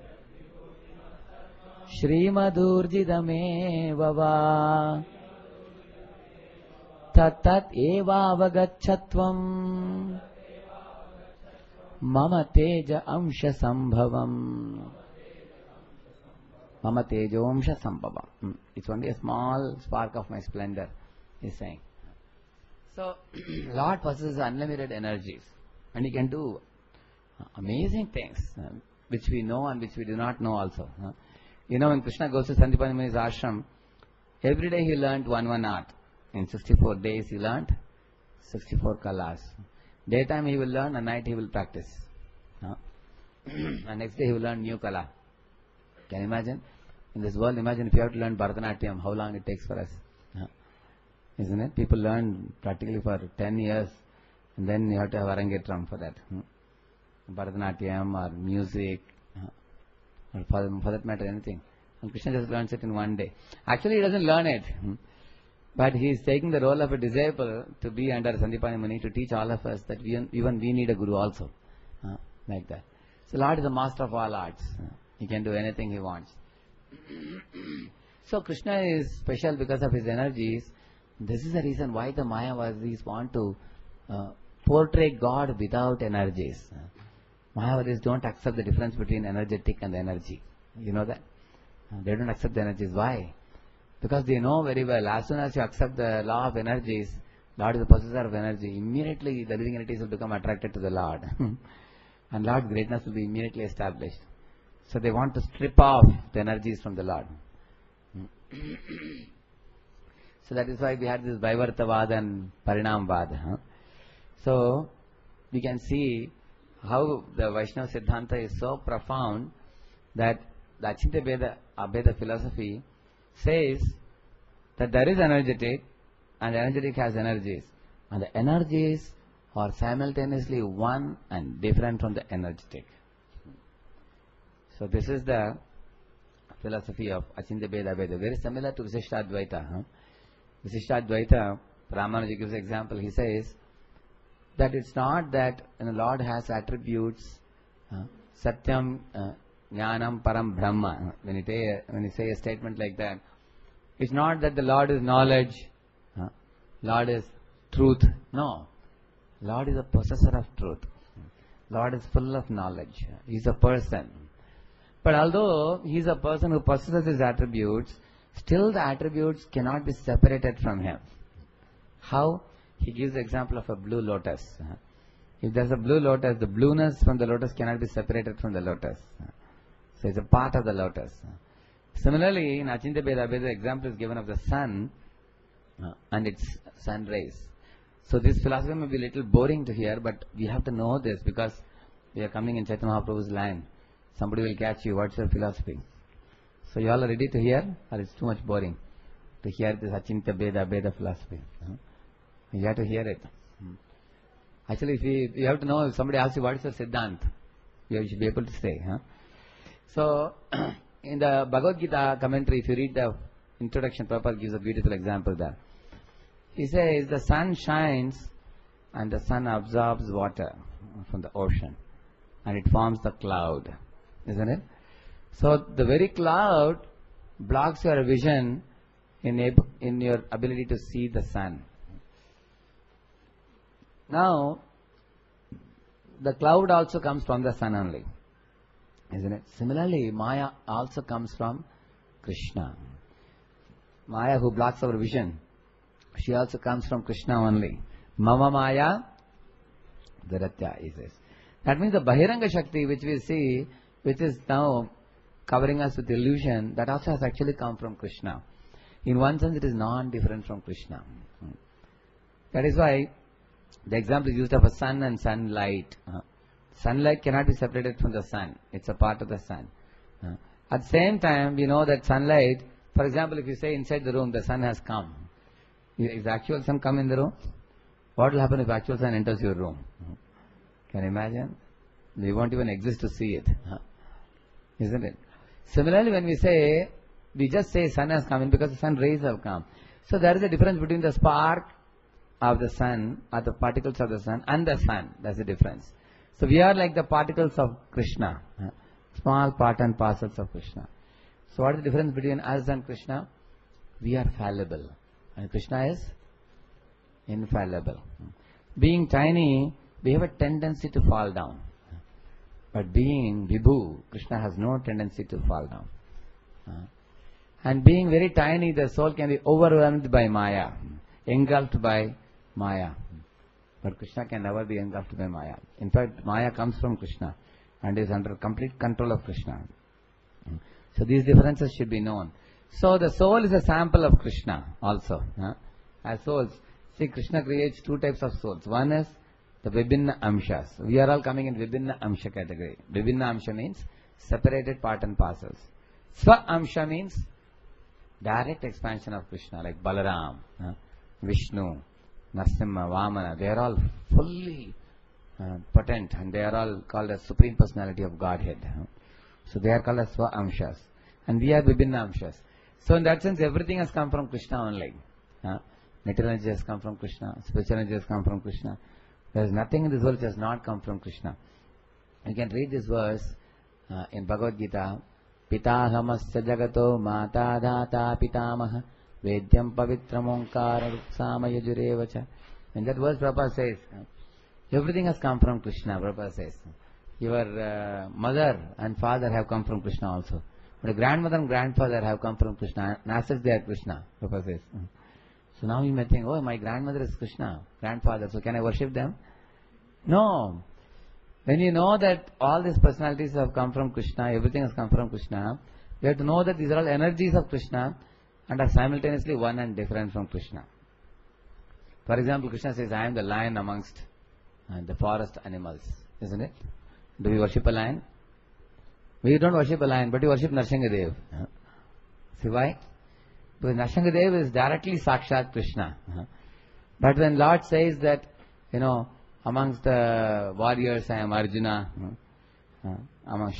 Shrimadurjidameva va tat tat eva avagachatvam Mama teja amsha sambhavam. Mama tejo amsha sambhavam. It's only a small spark of my splendor, he's saying. So, Lord possesses unlimited energies, and He can do amazing things, which we know and which we do not know also. You know, when Krishna goes to Sandipani Muni's ashram, every day he learnt one art. In 64 days he learnt 64 kalas. Daytime he will learn, and night he will practice. And next day he will learn new kala. Can you imagine? In this world, imagine if you have to learn Bharatanatyam, how long it takes for us. Isn't it? People learn practically for 10 years, and then you have to have Arangetram for that. Bharatanatyam or music, or for that matter anything. And Krishna just learns it in one day. Actually he doesn't learn it, but he is taking the role of a disciple to be under Sandipani Muni to teach all of us that even we need a guru also. Like that. So Lord is the master of all arts. He can do anything He wants. So Krishna is special because of His energies. This is the reason why the Mayavadis want to portray God without energies. Mayavadis don't accept the difference between energetic and energy. You know that? They don't accept the energies. Why? Because they know very well, as soon as you accept the law of energies, Lord is the possessor of energy, immediately the living entities will become attracted to the Lord. And Lord's greatness will be immediately established. So they want to strip off the energies from the Lord. So that is why we had this Vaivartavad and Parinamvad. So we can see how the Vaishnava Siddhanta is so profound that the Achintya Abheda philosophy says that there is energetic and energetic has energies, and the energies are simultaneously one and different from the energetic. So this is the philosophy of Achintya Bheda Abheda, very similar to Visishtadvaita. Visishtadvaita, Ramanuja gives an example. He says that it's not that the Lord has attributes, Satyam, Jnanam, Param, Brahma. When you say a statement like that, it's not that the Lord is knowledge, Lord is truth. No. Lord is a possessor of truth. Lord is full of knowledge. He is a person. But although He is a person who possesses His attributes, still the attributes cannot be separated from Him. How? He gives the example of a blue lotus. If there's a blue lotus, the blueness from the lotus cannot be separated from the lotus. So it's a part of the lotus. Similarly, in Achintya Bheda Abheda, the example is given of the sun and its sun rays. So this philosophy may be a little boring to hear, but we have to know this because we are coming in Chaitanya Mahaprabhu's line. somebody will catch you, what's your philosophy? So you all are ready to hear, or it's too much boring to hear this Achintya Beda philosophy? You have to hear it. Actually, if you have to know, if somebody asks you what is your Siddhant, you should be able to say. So, in the Bhagavad Gita commentary, if you read the introduction, Prabhupada gives a beautiful example there. He says, the sun shines and the sun absorbs water from the ocean and it forms the cloud, isn't it? So, the very cloud blocks your vision in your ability to see the sun. Now, the cloud also comes from the sun only, isn't it? Similarly, Maya also comes from Krishna. Maya, who blocks our vision, she also comes from Krishna only. Mama Maya Dharatya, he says. That means the Bahiranga Shakti which we see, which is now covering us with illusion, that also has actually come from Krishna. In one sense, it is non-different from Krishna. That is why the example is used of a sun and sunlight. Sunlight cannot be separated from the sun. It's a part of the sun. At the same time, we know that sunlight, for example, if you say inside the room, the sun has come. If the actual sun come in the room, what will happen if actual sun enters your room? Can you imagine? We won't even exist to see it. Isn't it? Similarly, when we just say sun has come in because the sun rays have come. So there is a difference between the spark of the sun, or the particles of the sun, and the sun. That's the difference. So we are like the particles of Krishna, small part and parcels of Krishna. So what is the difference between us and Krishna? We are fallible, and Krishna is infallible. Being tiny, we have a tendency to fall down. But being Vibhu, Krishna has no tendency to fall down. And being very tiny, the soul can be overwhelmed by Maya, engulfed by Maya. But Krishna can never be engulfed by Maya. In fact, Maya comes from Krishna and is under complete control of Krishna. So these differences should be known. So the soul is a sample of Krishna also. As souls, see, Krishna creates two types of souls. One is the Vibhinna Amshas. We are all coming in Vibhinna Amsha category. Vibhinna Amsha means separated part and parcels. Swa Amsha means direct expansion of Krishna, like Balaram, Vishnu, Narasimha, Vamana. They are all fully potent and they are all called as Supreme Personality of Godhead. So they are called as Swa Amshas. And we are Vibhinna Amshas. So in that sense, everything has come from Krishna only. Material energy has come from Krishna. Spiritual energy has come from Krishna. There is nothing in this world which has not come from Krishna. You can read this verse in Bhagavad Gita. Pitahamasya jagato mata dhata pitamaha vedyam pavitram onkara ruksama yajurevacha. In that verse, Prabhupada says, everything has come from Krishna. Prabhupada says, your mother and father have come from Krishna also. But grandmother and grandfather have come from Krishna. And as such, they are Krishna. Prabhupada says. So now you may think, oh, my grandmother is Krishna, grandfather, so can I worship them? No. When you know that all these personalities have come from Krishna, everything has come from Krishna, you have to know that these are all energies of Krishna and are simultaneously one and different from Krishna. For example, Krishna says, I am the lion amongst the forest animals, isn't it? Do we worship a lion? We don't worship a lion, but we worship Nrsimhadev. See why? Because Nrsimhadev is directly Sakshat Krishna. But when Lord says that, amongst the warriors I am Arjuna, among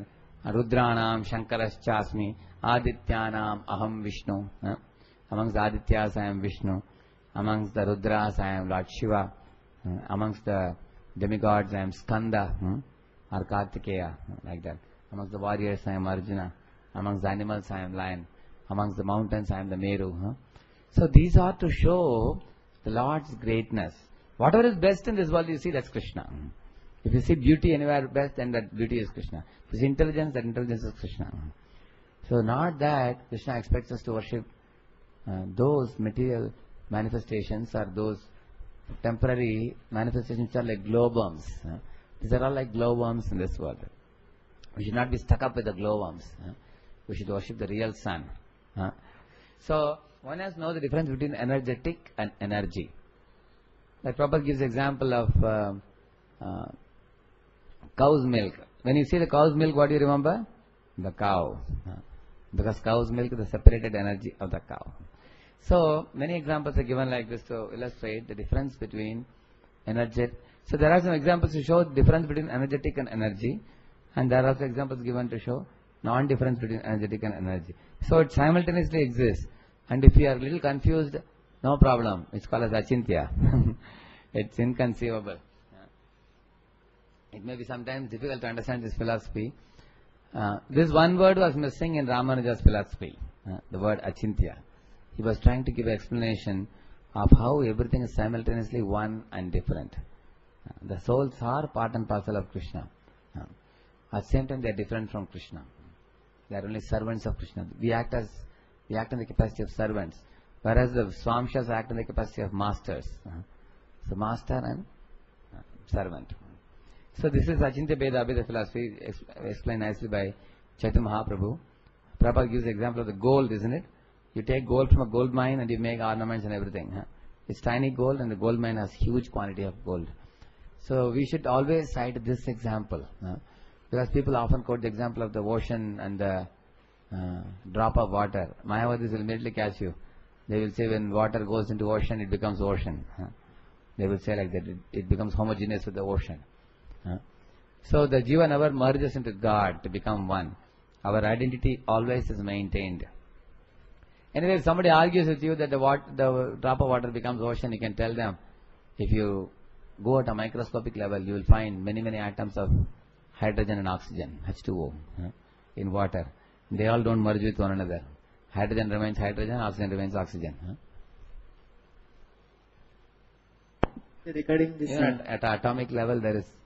Rudranam Shankaraschasmi, Adityanam Aham Vishnu, amongst the Adityas I am Vishnu, amongst the Rudras I am Lord Shiva, amongst the demigods I am Skanda or Kartikeya, like that. Amongst the warriors I am Arjuna, amongst the animals I am lion, amongst the mountains I am the Meru. So these are to show the Lord's greatness. Whatever is best in this world you see, that's Krishna. If you see beauty anywhere best, then that beauty is Krishna. If you see intelligence, that intelligence is Krishna. So not that Krishna expects us to worship those material manifestations or those temporary manifestations which are like glowworms. These are all like glowworms in this world. We should not be stuck up with the glowworms. We should worship the real sun. So one has to know the difference between energetic and energy. Like Prabhupada gives example of cow's milk. when you see the cow's milk, what do you remember? The cow. Because cow's milk is the separated energy of the cow. So, many examples are given like this to illustrate the difference between energy. So, there are some examples to show the difference between energetic and energy. And there are also examples given to show non-difference between energetic and energy. So, it simultaneously exists. And if you are a little confused, no problem. It's called as achintya. It's inconceivable. It may be sometimes difficult to understand this philosophy. This one word was missing in Ramanuja's philosophy, the word achintya. He was trying to give an explanation of how everything is simultaneously one and different. The souls are part and parcel of Krishna. At the same time, they are different from Krishna. They are only servants of Krishna. We act in the capacity of servants, whereas the Swamshas act in the capacity of masters. So, master and servant. So, this is Achintya Bheda Abheda philosophy explained nicely by Chaitanya Mahaprabhu. Prabhupada gives the example of the gold, isn't it? You take gold from a gold mine and you make ornaments and everything. It's tiny gold and the gold mine has huge quantity of gold. So, we should always cite this example. Because people often quote the example of the ocean and the drop of water. Mayavadis will immediately catch you. They will say when water goes into ocean, it becomes ocean. They will say like that, it becomes homogeneous with the ocean. So the Jiva never merges into God to become one. Our identity always is maintained. Anyway, if somebody argues with you that the drop of water becomes ocean, you can tell them, if you go at a microscopic level, you will find many, many atoms of hydrogen and oxygen, H2O, in water. They all don't merge with one another. Hydrogen remains hydrogen, oxygen remains oxygen. Regarding this, at atomic level, there is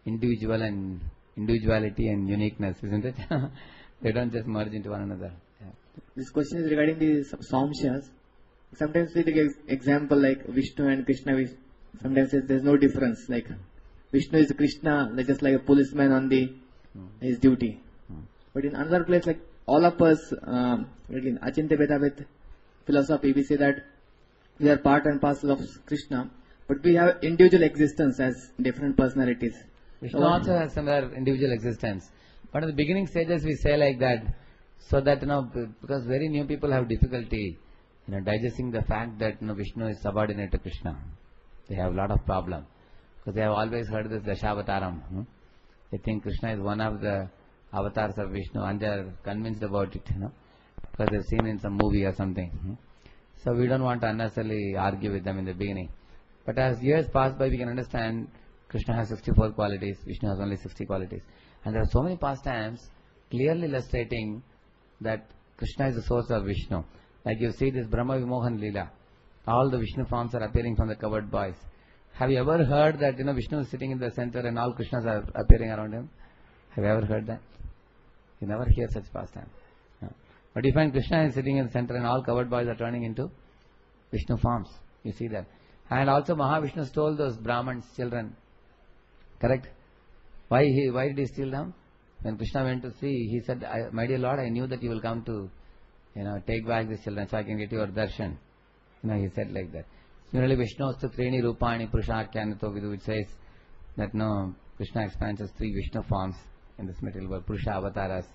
individuality and uniqueness, isn't it? They don't just merge into one another. this question is regarding the Samshyas. Sometimes we take example like Vishnu and Krishna. We sometimes say there's no difference. Like Vishnu is Krishna, like just like a policeman on his duty. But in another place, like all of us, again, Achintya Bheda with philosophy, we say that we are part and parcel of Krishna, but we have individual existence as different personalities. Vishnu also has similar individual existence. But in the beginning stages we say like that, so that, because very new people have difficulty, digesting the fact that, Vishnu is subordinate to Krishna. They have a lot of problem. Because they have always heard this Dashavataram. They think Krishna is one of the avatars of Vishnu and they are convinced about it, because they've seen in some movie or something. So we don't want to unnecessarily argue with them in the beginning. But as years pass by, we can understand Krishna has 64 qualities, Vishnu has only 60 qualities. And there are so many pastimes clearly illustrating that Krishna is the source of Vishnu. Like you see this Brahma Vimohan Leela. All the Vishnu forms are appearing from the covered boys. Have you ever heard that, Vishnu is sitting in the center and all Krishnas are appearing around him? Have you ever heard that? You never hear such pastime. No. But you find Krishna is sitting in the center and all covered boys are turning into Vishnu forms. You see that. And also Mahavishnu stole those Brahmins' children. Correct? Why did he steal them? When Krishna went to see, he said, my dear Lord, I knew that you will come to, take back these children so I can get your darshan. He said like that. Similarly, Vishnu is Trini Rupani Purushakyanato Vidu, which says that Krishna expands as 3 Vishnu forms in this material world, Purusha avatars,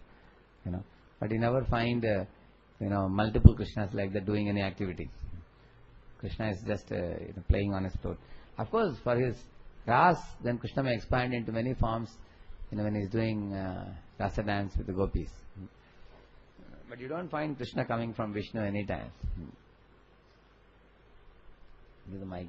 But you never find, multiple Krishnas like that doing any activity. Krishna is just playing on his flute. Of course, for his ras, then Krishna may expand into many forms, when he is doing rasa dance with the gopis. But you don't find Krishna coming from Vishnu anytime. Give the mic.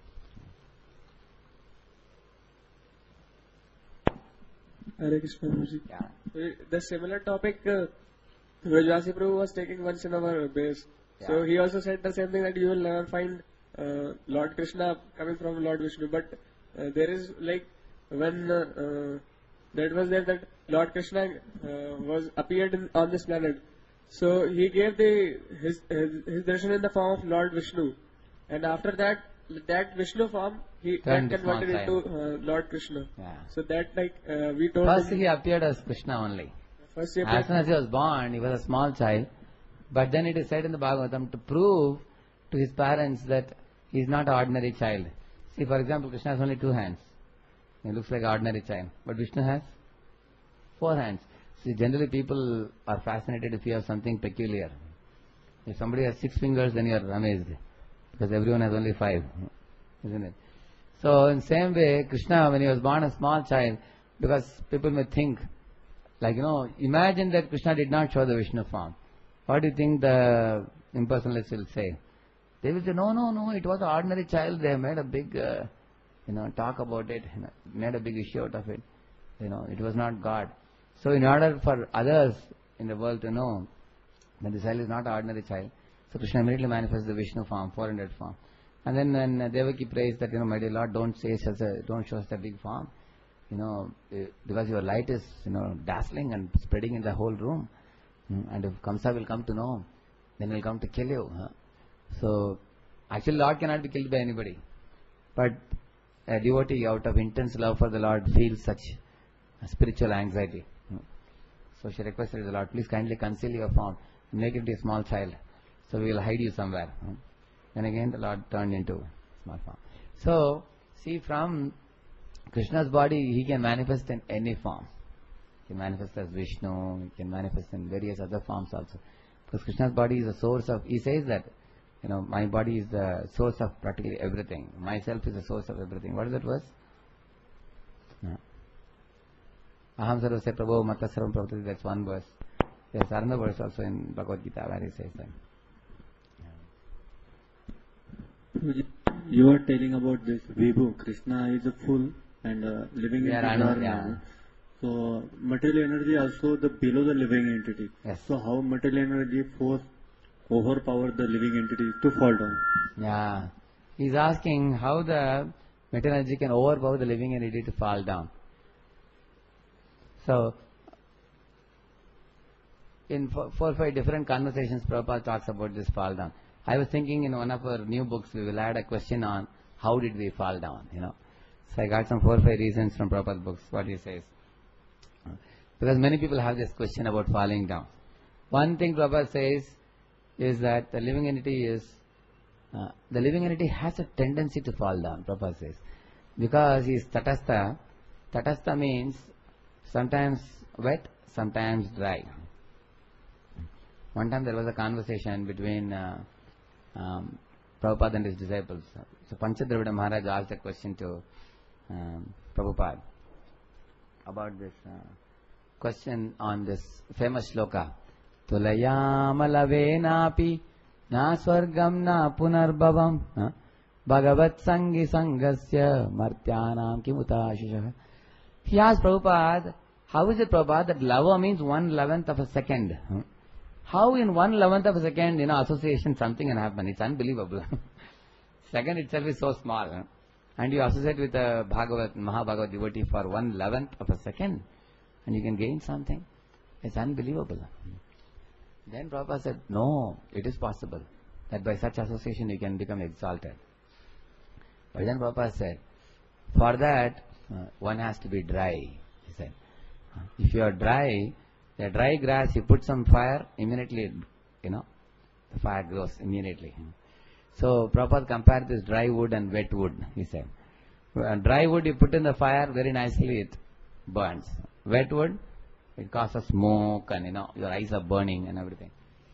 Hare Krishna. Yeah. The similar topic Vrajvasi Prabhu was taking once in our base. Yeah. So he also said the same thing, that you will never find Lord Krishna coming from Lord Vishnu. But there is like when that was there that Lord Krishna was appeared on this planet. So he gave his darshan in the form of Lord Vishnu, and after that Vishnu form he Turned converted small into Lord Krishna. Yeah. So that we told First him, he appeared as Krishna only. first he As appeared, soon as he was born, he was a small child. But then it is said in the Bhagavatam to prove to his parents that he is not an ordinary child. See, for example, Krishna has only 2 hands. He looks like an ordinary child. But Vishnu has 4 hands. See, generally people are fascinated if you have something peculiar. If somebody has 6 fingers, then you are amazed, because everyone has only 5, isn't it? So in same way, Krishna, when he was born a small child, because people may think, like, imagine that Krishna did not show the Vishnu form. What do you think the impersonalists will say? They will say, no, it was an ordinary child. They made a big, talk about it, made a big issue out of it. It was not God. So in order for others in the world to know that the child is not an ordinary child, so Krishna immediately manifests the Vishnu form, 400 form. And then when Devaki prays that, my dear Lord, don't show us a big form, because your light is, dazzling and spreading in the whole room. And if Kamsa will come to know, then he will come to kill you. So, actually Lord cannot be killed by anybody. But a devotee out of intense love for the Lord feels such a spiritual anxiety. So she requested the Lord, please kindly conceal your form and make it into a small child. So we will hide you somewhere. Then again the Lord turned into small form. So, see, from Krishna's body, he can manifest in any form. He can manifest as Vishnu, he can manifest in various other forms also. Because Krishna's body is the source of, he says that, my body is the source of practically everything. Myself is the source of everything. What is that verse? Aham sarvasya prabho matta sarvam pravati, that's one verse. There's another verse also in Bhagavad Gita where he says that. You are telling about this Vibhu. Krishna is a full and living entity. So material energy also the below the living entity. Yes. So how material energy force overpower the living entity to fall down? Yeah. He's asking how the material energy can overpower the living entity to fall down. So, in 4 or 5 different conversations, Prabhupada talks about this fall down. I was thinking in one of our new books, we will add a question on how did we fall down, So I got some 4 or 5 reasons from Prabhupada's books, what he says. Because many people have this question about falling down. One thing Prabhupada says is that the living entity has a tendency to fall down, Prabhupada says. Because he is tatastha. Tatastha means sometimes wet, sometimes dry. One time there was a conversation between Prabhupada and his disciples. So Panchadravida Maharaj asked a question to Prabhupada about this question on this famous shloka. Tulayamalavenapi na swargam na punarbhavam bhagavat sangi sangasya martyanam kimutashisha. He asked Prabhupada, how is it, Prabhupada, that lava means 1/11th of a second? How in 1/11th of a second, association something can happen? It's unbelievable. Second itself is so small. And you associate with a Mahabhagavat devotee for 1/11th of a second, and you can gain something. It's unbelievable. Then Prabhupada said, no, it is possible that by such association you can become exalted. But then Prabhupada said, for that one has to be dry. He said, if you are dry, the dry grass, you put some fire, immediately, the fire grows immediately. So Prabhupada compared this dry wood and wet wood, he said. Dry wood you put in the fire, very nicely it burns. Wet wood, it causes smoke and your eyes are burning and everything.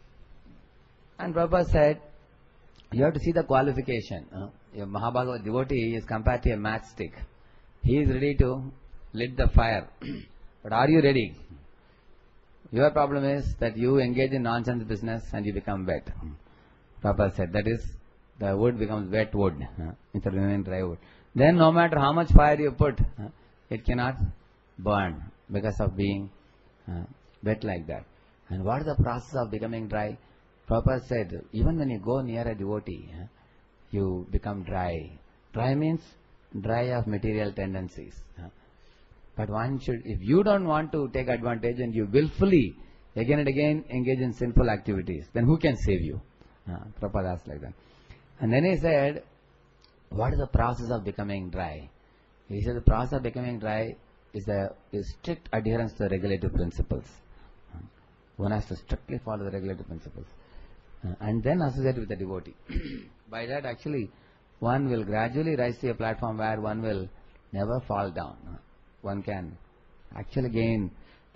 And Prabhupada said, you have to see the qualification. Your Mahabhagavat devotee is compared to a matchstick. He is ready to lit the fire. But are you ready? Your problem is that you engage in nonsense business and you become wet. Prabhupada said, that is, the wood becomes wet wood instead of remaining dry wood. Then no matter how much fire you put, it cannot burn because of being wet like that. And what is the process of becoming dry? Prabhupada said, even when you go near a devotee, you become dry. Dry means dry of material tendencies. But one should, if you don't want to take advantage and you willfully again and again engage in sinful activities, then who can save you? Prabhupada asked like that. And then he said, what is the process of becoming dry? He said the process of becoming dry is strict adherence to the regulative principles. One has to strictly follow the regulative principles. And then associate with the devotee. By that actually one will gradually rise to a platform where one will never fall down. One can actually gain.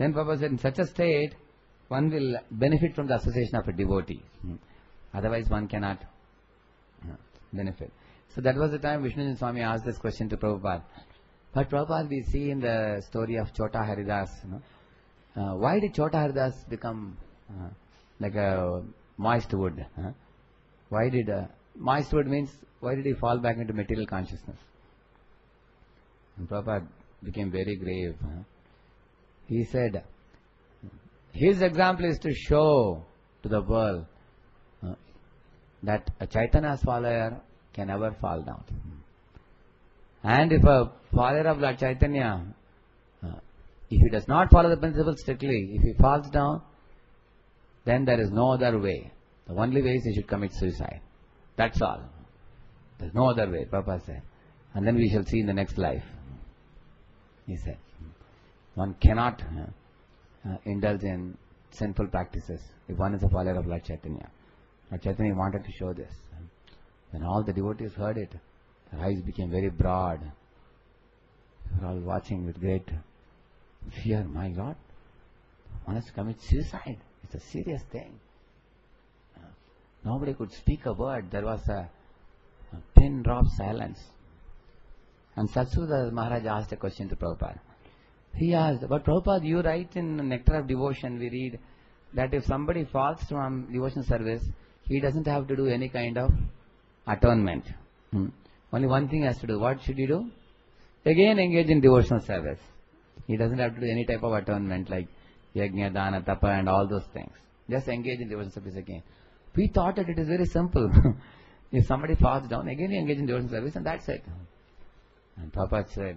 Then Prabhupada said, in such a state, one will benefit from the association of a devotee. Otherwise one cannot benefit. So that was the time Vishnu Swami asked this question to Prabhupada. But Prabhupada, we see in the story of Chota Haridas, why did Chota Haridas become like a moist wood? Why did moist wood means, why did he fall back into material consciousness? And Prabhupada became very grave. He said, his example is to show to the world that a Chaitanya's follower can never fall down. And if a follower of Lord Chaitanya, if he does not follow the principle strictly, if he falls down, then there is no other way. The only way is he should commit suicide. That's all. There is no other way, Prabhupada said. And then we shall see in the next life. He said, one cannot indulge in sinful practices if one is a follower of Lord Chaitanya. Lord Chaitanya wanted to show this. When all the devotees heard it, their eyes became very broad. They were all watching with great fear. My Lord, one has to commit suicide. It's a serious thing. Nobody could speak a word. There was a pin drop silence. And Satsudas Maharaj asked a question to Prabhupada. He asked, but Prabhupada, you write in Nectar of Devotion, we read that if somebody falls from devotional service, he doesn't have to do any kind of atonement. Only one thing has to do. What should he do? Again engage in devotional service. He doesn't have to do any type of atonement like yajna, dana, tapa and all those things. Just engage in devotional service again. We thought that it is very simple. If somebody falls down, again you engage in devotional service and that's it. And Prabhupada said,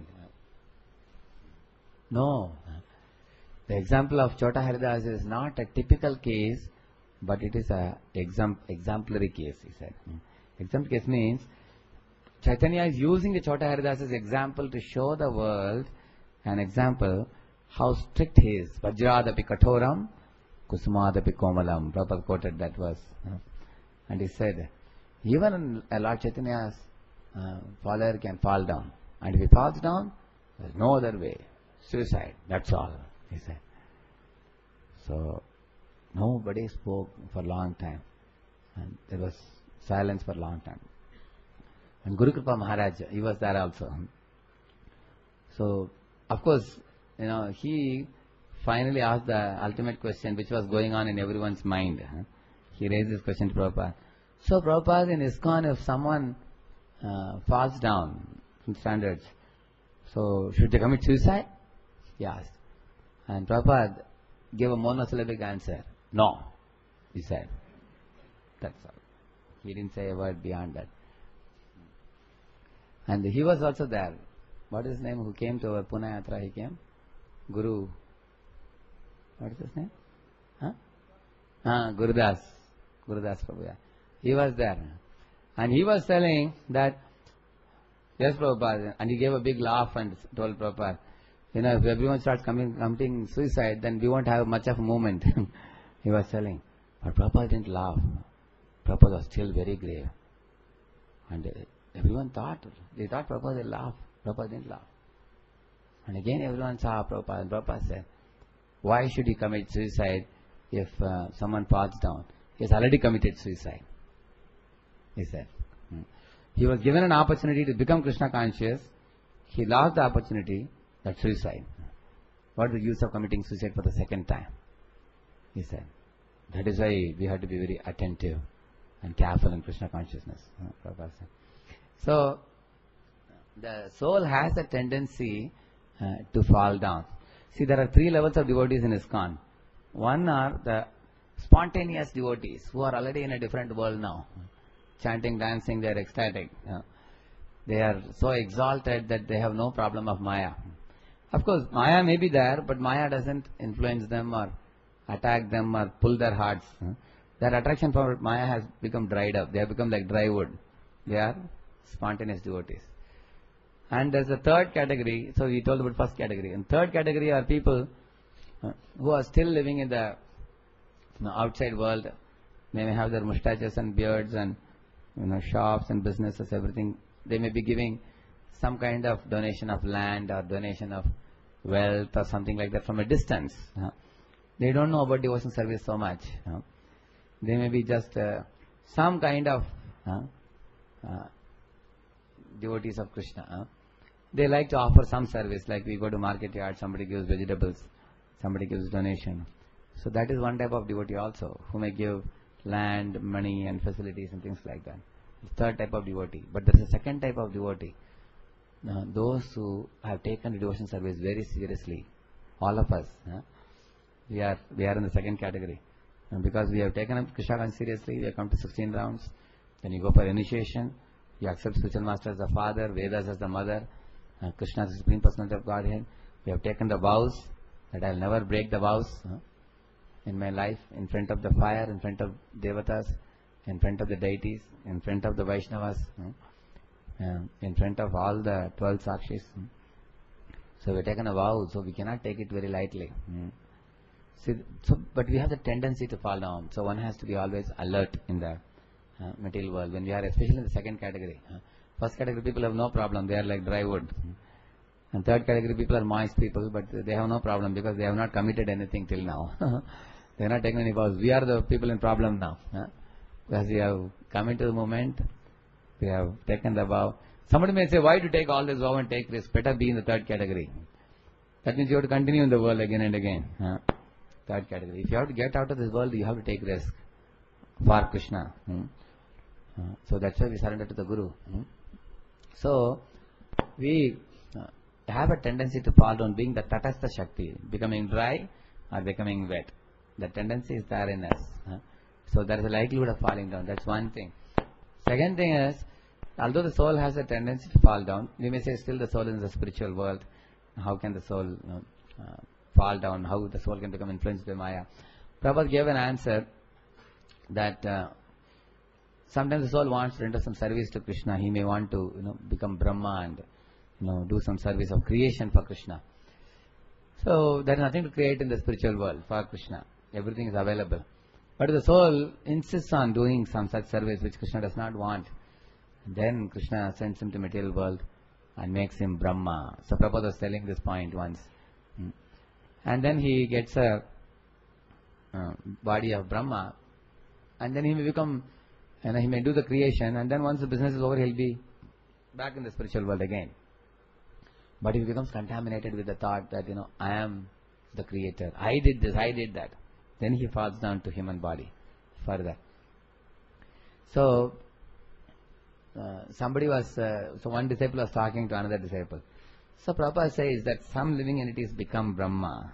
no. The example of Chota Haridas is not a typical case, but it is a exemplary case, he said. Exemplary case means Chaitanya is using the Chota Haridas as example to show the world an example how strict he is. Vajradapi katoram, kusumadapi komalam. Prabhupada quoted that verse. And he said, even a Lord Chaitanya's follower can fall down. And if he falls down, there is no other way. Suicide, that's all, he said. So, nobody spoke for a long time. And there was silence for a long time. And Guru Kripa Maharaj, he was there also. So, of course, he finally asked the ultimate question which was going on in everyone's mind. He raised this question to Prabhupada. So, Prabhupada, in ISKCON, if someone falls down from standards, so should they commit suicide? He asked. And Prabhupada gave a monosyllabic answer. No, he said. That's all. He didn't say a word beyond that. And he was also there. What is his name? Who came to our Pune Yatra? He came? Guru. What is his name? Gurudas. Gurudas Prabhu. Yeah. He was there. And he was telling that, yes, Prabhupada. And he gave a big laugh and told Prabhupada, if everyone starts committing suicide, then we won't have much of a movement. He was telling. But Prabhupada didn't laugh. Prabhupada was still very grave. And everyone thought, they thought Prabhupada will laugh. Prabhupada didn't laugh. And again everyone saw Prabhupada. And Prabhupada said, why should he commit suicide if someone falls down? He has already committed suicide. He said. He was given an opportunity to become Krishna conscious. He lost the opportunity. That's suicide. What is the use of committing suicide for the second time? He said. That is why we have to be very attentive and careful in Krishna consciousness. So, the soul has a tendency to fall down. See, there are 3 levels of devotees in ISKCON. One are the spontaneous devotees who are already in a different world now. Chanting, dancing, they are ecstatic. They are so exalted that they have no problem of Maya. Of course, Maya may be there, but Maya doesn't influence them or attack them or pull their hearts. Their attraction for Maya has become dried up. They have become like dry wood. They are spontaneous devotees. And there's a third category. So we told about first category. And third category are people who are still living in the outside world. They may have their mustaches and beards and shops and businesses, everything. They may be giving some kind of donation of land or donation of wealth or something like that from a distance. They don't know about devotion service so much. They may be just some kind of devotees of Krishna. They like to offer some service, like we go to market yard, somebody gives vegetables, somebody gives donation. So that is one type of devotee also, who may give land, money and facilities and things like that. The third type of devotee. But there is a second type of devotee. Those who have taken the devotion service very seriously, all of us, we are in the second category. And because we have taken up Krishna consciousness seriously, we have come to 16 rounds. Then you go for initiation. You accept spiritual master as the father, Vedas as the mother, Krishna as the Supreme Personality of Godhead. We have taken the vows that I will never break the vows in my life, in front of the fire, in front of devatas, in front of the deities, in front of the Vaishnavas, in front of all the 12 Sakshis. So we have taken a vow, so we cannot take it very lightly. But we have the tendency to fall down. So one has to be always alert in the material world. When we are especially in the second category. First category people have no problem. They are like dry wood. And third category people are moist people, but they have no problem because they have not committed anything till now. They have not taken any vows. We are the people in problem now. Because we have come into the moment, we have taken the vow. Somebody may say, why to take all this vow and take risk? Better be in the third category. That means you have to continue in the world again and again. Third category. If you have to get out of this world, you have to take risk for Krishna. So that's why we surrender to the Guru. So we have a tendency to fall down, being the Tatastha Shakti, becoming dry or becoming wet. The tendency is there in us. So there is a likelihood of falling down. That's one thing. Second thing is, although the soul has a tendency to fall down, we may say still the soul is in the spiritual world. How can the soul fall down? How the soul can become influenced by Maya? Prabhupada gave an answer that sometimes the soul wants to render some service to Krishna. He may want to become Brahma and do some service of creation for Krishna. So there is nothing to create in the spiritual world for Krishna. Everything is available. But the soul insists on doing some such service which Krishna does not want. Then Krishna sends him to material world and makes him Brahma. So Prabhupada was telling this point once. And then he gets a body of Brahma, and then he may become, he may do the creation, and then once the business is over, he'll be back in the spiritual world again. But if he becomes contaminated with the thought that, I am the creator, I did this, I did that, then he falls down to human body further. So, one disciple was talking to another disciple. So Prabhupada says that some living entities become Brahma.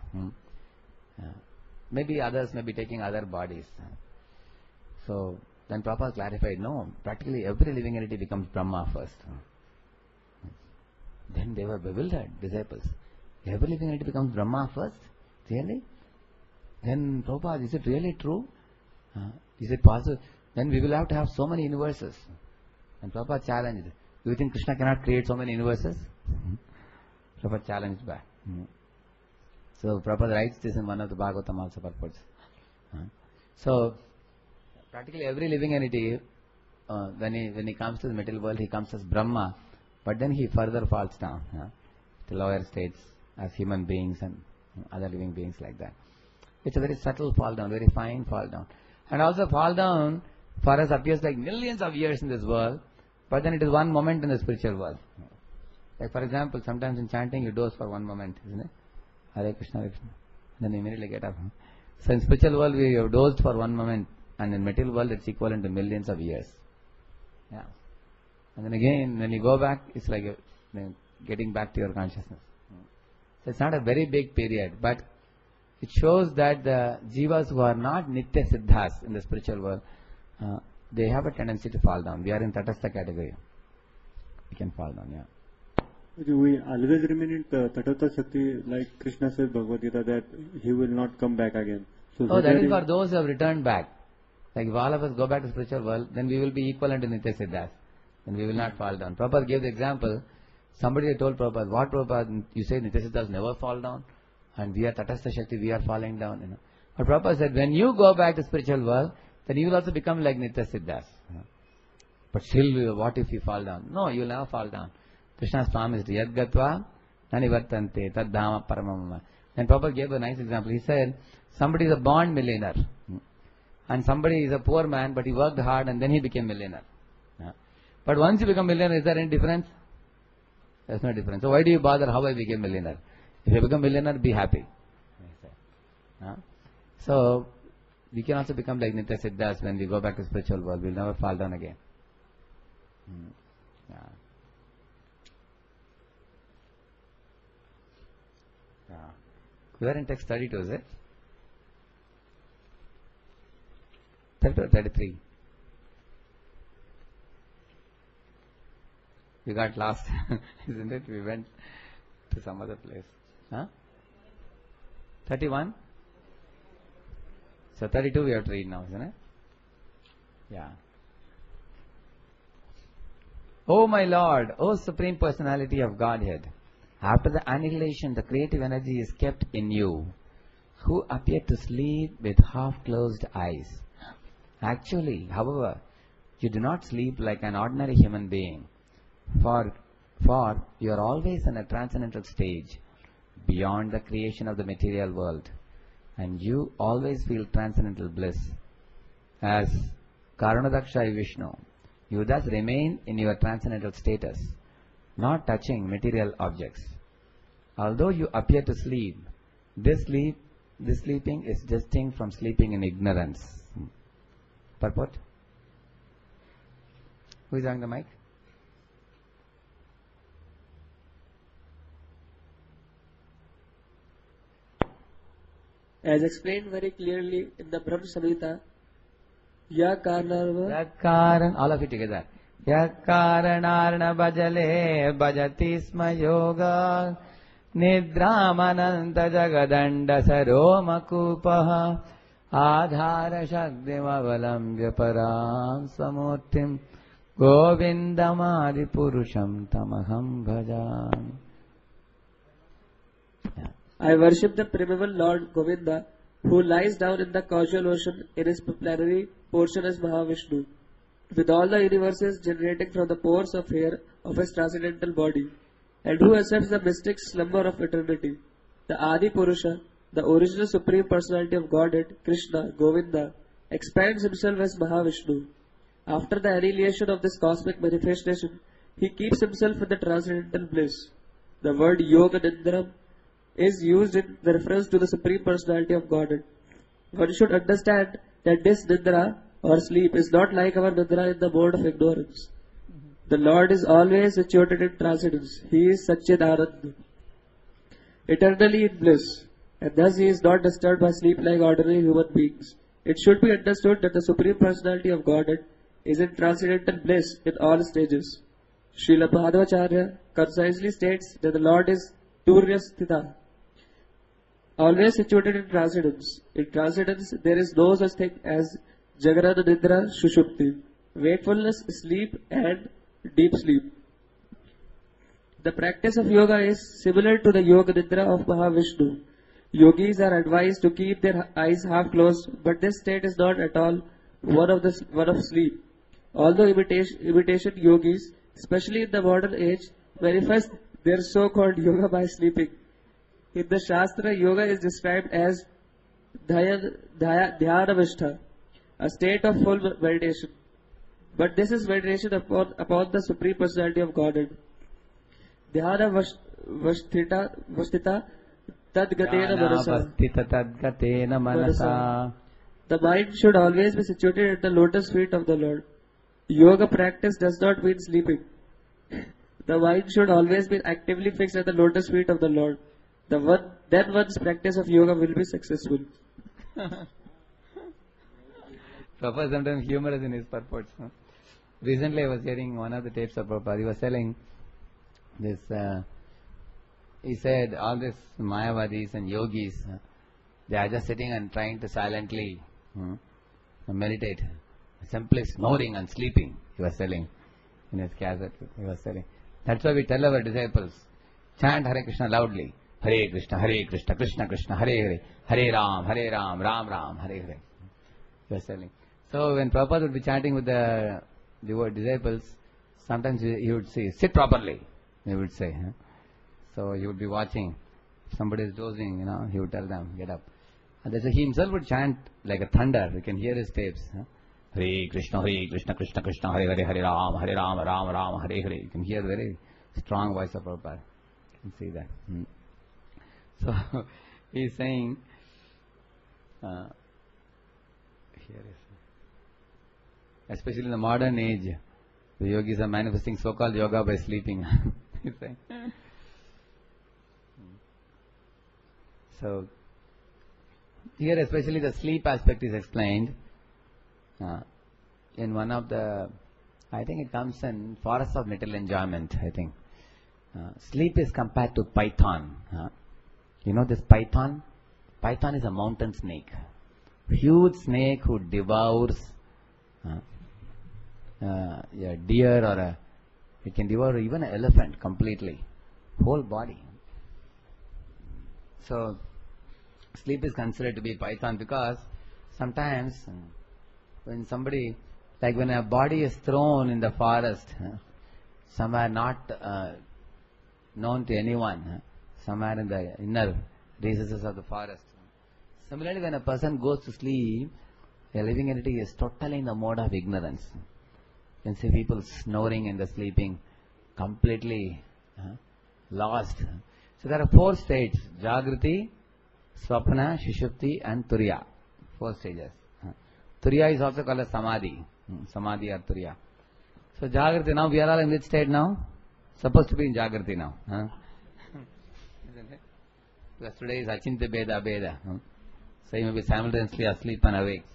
Maybe others may be taking other bodies. So then Prabhupada clarified, no, practically every living entity becomes Brahma first. Then they were bewildered, disciples. Every living entity becomes Brahma first? Really? Then Prabhupada, is it really true? Is it possible? Then we will have to have so many universes. And Prabhupada challenged, do you think Krishna cannot create so many universes? Prabhupada challenged back. So Prabhupada writes this in one of the Bhagavatam also purports. So practically every living entity, when he comes to the material world, he comes as Brahma, but then he further falls down to lower states as human beings and other living beings like that. It's a very subtle fall down, very fine fall down. And also fall down for us appears like millions of years in this world, but then it is one moment in the spiritual world. Like for example, sometimes in chanting you doze for one moment, isn't it? Hare Krishna, Hare Krishna. Then you immediately get up. So in spiritual world we have dozed for one moment, and in material world it's equivalent to millions of years. Yeah. And then again, when you go back, it's like getting back to your consciousness. So it's not a very big period, but it shows that the jivas who are not nitya siddhas in the spiritual world, they have a tendency to fall down. We are in Tatastha category. We can fall down, yeah. We always remain in Tatastha Shakti, like Krishna says Bhagavad Gita, that he will not come back again. So that is for those who have returned back. Like if all of us go back to the spiritual world, then we will be equivalent to Nitya Siddhas. Then we will not fall down. Prabhupada gave the example. Somebody told Prabhupada, what Prabhupada, you say Nitya Siddhas never fall down, and we are Tatastha Shakti, we are falling down. But Prabhupada said, when you go back to spiritual world, then you will also become like Nitya Siddhas. But still, what if you fall down? No, you will never fall down. Krishna has promised, Yad Gatva Nanivartante tad dhama paramam. And Prabhupada gave a nice example. He said, somebody is a born millionaire. And somebody is a poor man, but he worked hard and then he became millionaire. But once you become millionaire, is there any difference? There's no difference. So why do you bother how I became millionaire? If you become millionaire, be happy. So we can also become like Nitya Siddhas when we go back to spiritual world. We'll never fall down again. We are in text 32, is it? 32 or 33? We got lost, isn't it? We went to some other place. 31? So 32 we have to read now, isn't it? Yeah. O my Lord, O Supreme Personality of Godhead, after the annihilation, the creative energy is kept in you, who appear to sleep with half-closed eyes. Actually, however, you do not sleep like an ordinary human being, for you are always in a transcendental stage, beyond the creation of the material world, and you always feel transcendental bliss. As Karanadaksha Vishnu, you thus remain in your transcendental status, not touching material objects. Although you appear to sleep, this sleeping is distinct from sleeping in ignorance. Purport? Who is on the mic? As explained very clearly in the Brahma Samhita, Yakaran, all of it together. Yakaranarna bhajale bhajati sma yoga nidramananta jagadanda saromakupaha adhara shaktim avalambya param samurtim govindamadi purusham tamaham bhajan. I worship the primeval Lord Govinda, who lies down in the causal ocean in his plenary portion as Mahavishnu, with all the universes generating from the pores of air of his transcendental body, and who accepts the mystic slumber of eternity. The Adi Purusha, the original Supreme Personality of Godhead, Krishna, Govinda, expands himself as Mahavishnu. After the annihilation of this cosmic manifestation, he keeps himself in the transcendental bliss. The word Yoga Nidram is used in the reference to the Supreme Personality of Godhead. One should understand that this Nidra or sleep is not like our Nidra in the mode of ignorance. The Lord is always situated in transcendence. He is Satchidananda, eternally in bliss, and thus he is not disturbed by sleep like ordinary human beings. It should be understood that the Supreme Personality of Godhead is in transcendental bliss in all stages. Srila Madhvacharya concisely states that the Lord is Turya Sthita, always situated in transcendence. In transcendence, there is no such thing as Jagrana Nidra Shushupti, wakefulness, sleep, and deep sleep. The practice of yoga is similar to the Yoga Nidra of Mahavishnu. Yogis are advised to keep their eyes half closed, but this state is not at all one of sleep. Although imitation yogis, especially in the modern age, manifest their so-called yoga by sleeping. In the Shastra, yoga is described as Dhyanavishta, a state of full meditation. But this is meditation upon the Supreme Personality of Godhead. Dhyana vasthita tadgatena manasa. The mind should always be situated at the lotus feet of the Lord. Yoga practice does not mean sleeping. The mind should always be actively fixed at the lotus feet of the Lord. Then one's practice of yoga will be successful. Prabhupada sometimes humorous in his purports. Recently I was hearing one of the tapes of Prabhupada. He was telling this, he said all these Mayavadis and yogis, they are just sitting and trying to silently meditate, simply snoring and sleeping, he was telling in his cassette. He was telling. That's why we tell our disciples, chant Hare Krishna loudly. Hare Krishna, Krishna Krishna, Hare Hare, Hare Ram, Ram Ram, Hare Hare. He was telling. So when Prabhupada would be chanting with the disciples, sometimes he would say, sit properly, he would say. So he would be watching. If somebody is dozing, he would tell them, get up. And so he himself would chant like a thunder. You can hear his tapes. Hare Krishna, Krishna Krishna, Hare Hare, Hare Ram, Ram Ram, Hare Hare. You can hear the very strong voice of Prabhupada. You can see that. So he is saying, especially in the modern age, the yogis are manifesting so-called yoga by sleeping. He's saying. So here especially the sleep aspect is explained in one of the, I think it comes in Forest of Little Enjoyment, I think. Sleep is compared to python. You know this python? Python is a mountain snake. Huge snake who devours a deer or it can devour even an elephant completely, whole body. So sleep is considered to be python because sometimes when somebody, like when a body is thrown in the forest, somewhere not known to anyone, somewhere in the inner recesses of the forest. Similarly, when a person goes to sleep, a living entity is totally in the mode of ignorance. You can see people snoring in the sleeping, completely lost. So there are 4 states: Jagriti, Swapna, Sushupti and Turiya. 4 stages. Turiya is also called as Samadhi. Samadhi or Turiya. So Jagriti, now we are all in which state now? Supposed to be in Jagriti now. Isn't it? Because today is Achintya Beda Beda. So you may be simultaneously asleep and awake.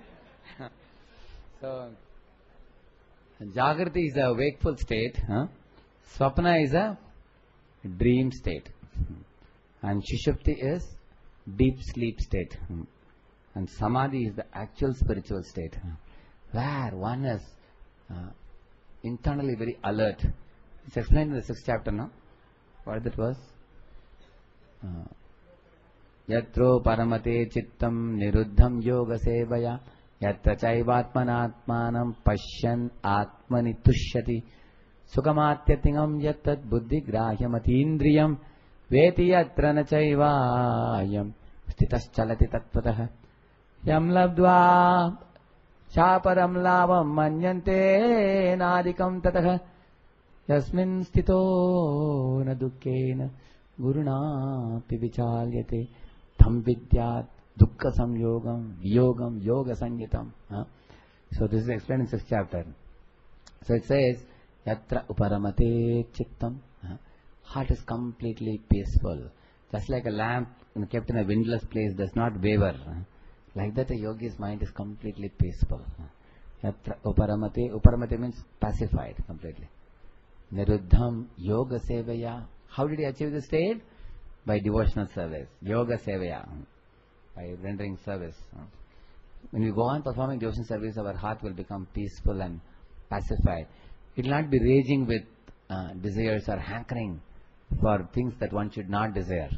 So Jagriti is a wakeful state. Swapna is a dream state. And Sushupti is deep sleep state. And Samadhi is the actual spiritual state, where one is internally very alert. It's explained in the 6th chapter now. What that was? Yatro paramate chittam niruddham yoga sevaya yatra chaivatmanatmanam pashyan atmani tushyati sukamatyatingam yatat buddhi grahyamati indriyam veti yatra na chaivayam stitas chalati tatvatah yam labdva chaparam lavam manyante nadikam tatah yasmin stito na dukkena guruna pivichalyate tham vidyat dukkha samyogam viyogam yoga sangitam. So this is explained in 6th chapter. So it says yatra uparamate chittam, heart is completely peaceful, just like a lamp kept in a windless place does not waver. Like that a yogi's mind is completely peaceful. Yatra uparamate, uparamate means pacified completely. Niruddham yoga sevaya. How did he achieve this state? By devotional service. Yoga sevaya. By rendering service. When we go on performing devotional service, our heart will become peaceful and pacified. It will not be raging with desires or hankering for things that one should not desire.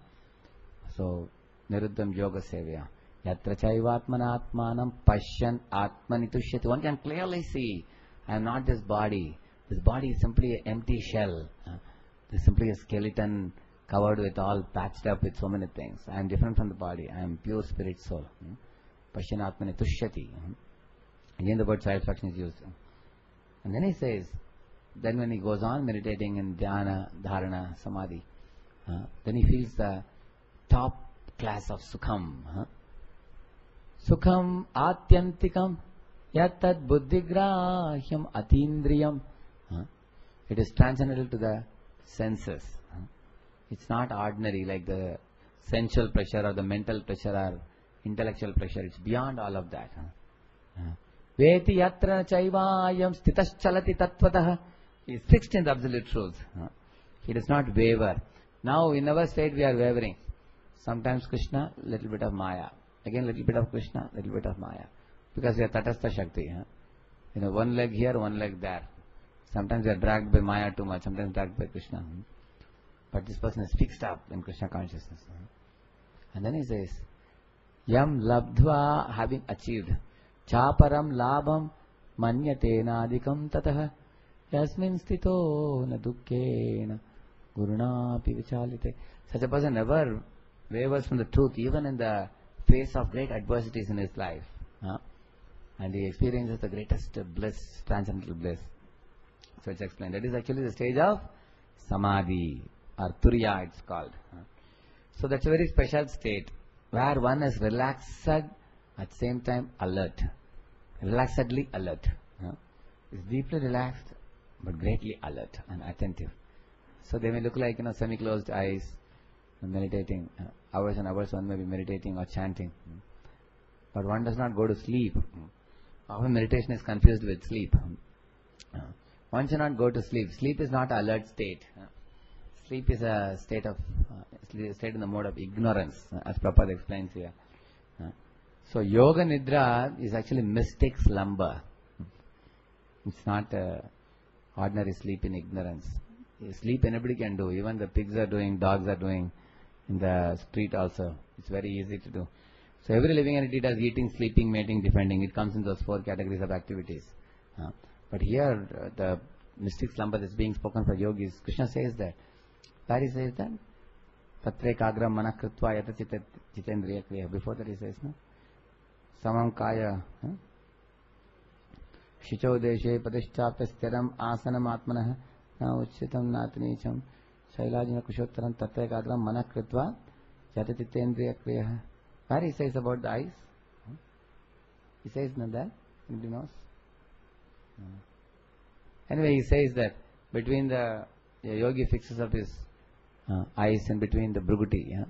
So, Niruddham yoga sevaya. Yatra chaivatmanatmanam pashyan atmani tushyati. One can clearly see, I am not this body. This body is simply an empty shell. It's simply a skeleton covered with all patched up with so many things. I am different from the body. I am pure spirit soul. Pashyan atmani tushyati. Again the word satisfaction is used. And then he says, then when he goes on meditating in dhyana, dharana, samadhi, then he feels the top class of sukham. Sukham atyantikam yatat buddhigrahyam atindriyam. It is transcendental to the senses. It's not ordinary like the sensual pleasure or the mental pleasure or intellectual pleasure. It's beyond all of that. Veti yatra chaivayam stitas chalati tatvatah. He is fixed in the absolute truth. He does not waver. Now in our state we are wavering. Sometimes Krishna, little bit of Maya. Again little bit of Krishna, little bit of Maya. Because we are Tatastha Shakti. One leg here, one leg there. Sometimes we are dragged by Maya too much, sometimes dragged by Krishna. But this person is fixed up in Krishna consciousness. And then he says, Yam labdva, having achieved, chaparam labham manyate nadikam tatah yasmin stito na dukkena Gurunapi vichalite. Such a person never wavers from the truth, even in the face of great adversities in his life. And he experiences the greatest bliss, transcendental bliss. So it's explained. That is actually the stage of Samadhi, or Turiya it's called. So that's a very special state, where one is relaxed, at the same time alert. Relaxedly alert. Is deeply relaxed, but greatly alert and attentive. So they may look like, semi-closed eyes, meditating. Hours and hours one may be meditating or chanting. But one does not go to sleep. Often meditation is confused with sleep. One should not go to sleep. Sleep is not an alert state. Sleep is a state in the mode of ignorance, as Prabhupada explains here. So Yoga Nidra is actually mystic slumber. It's not ordinary sleep in ignorance. Sleep anybody can do. Even the pigs are doing, dogs are doing, in the street also. It's very easy to do. So every living entity does eating, sleeping, mating, defending. It comes in those 4 categories of activities. But here, the mystic slumber that's being spoken for yogis, Krishna says that. Where he says that? Tatre kagram manakritva yata chitendriya kriya. Before that he says, no? Samam kaya. Shicho deshe padishchapta stiram asanam atmanah na uchitam natanicham shailajina kushottaram tatre kagram manakritva yata chitendriya kriya. Where he says about the eyes? He says not that? Anybody knows? Anyway, he says that between the yogi fixes up his eyes and between the Bhruguti.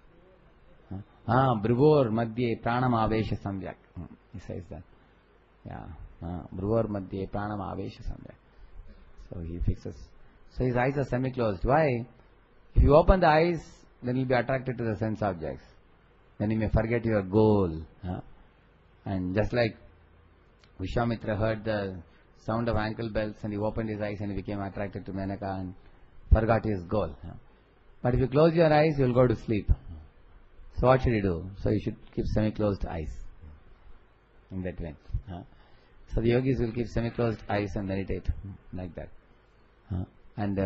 Bruvor madhye pranam avesha samyak. He says that. Bruvor madhye pranam avesha samyak. So he fixes. So his eyes are semi-closed. Why? If you open the eyes, then you'll be attracted to the sense objects. Then you may forget your goal. And just like Vishwamitra heard the sound of ankle bells and he opened his eyes and he became attracted to Menaka and forgot his goal. But if you close your eyes, you will go to sleep. So what should you do? So you should keep semi-closed eyes. In that way. So the yogis will keep semi-closed eyes and meditate like that. And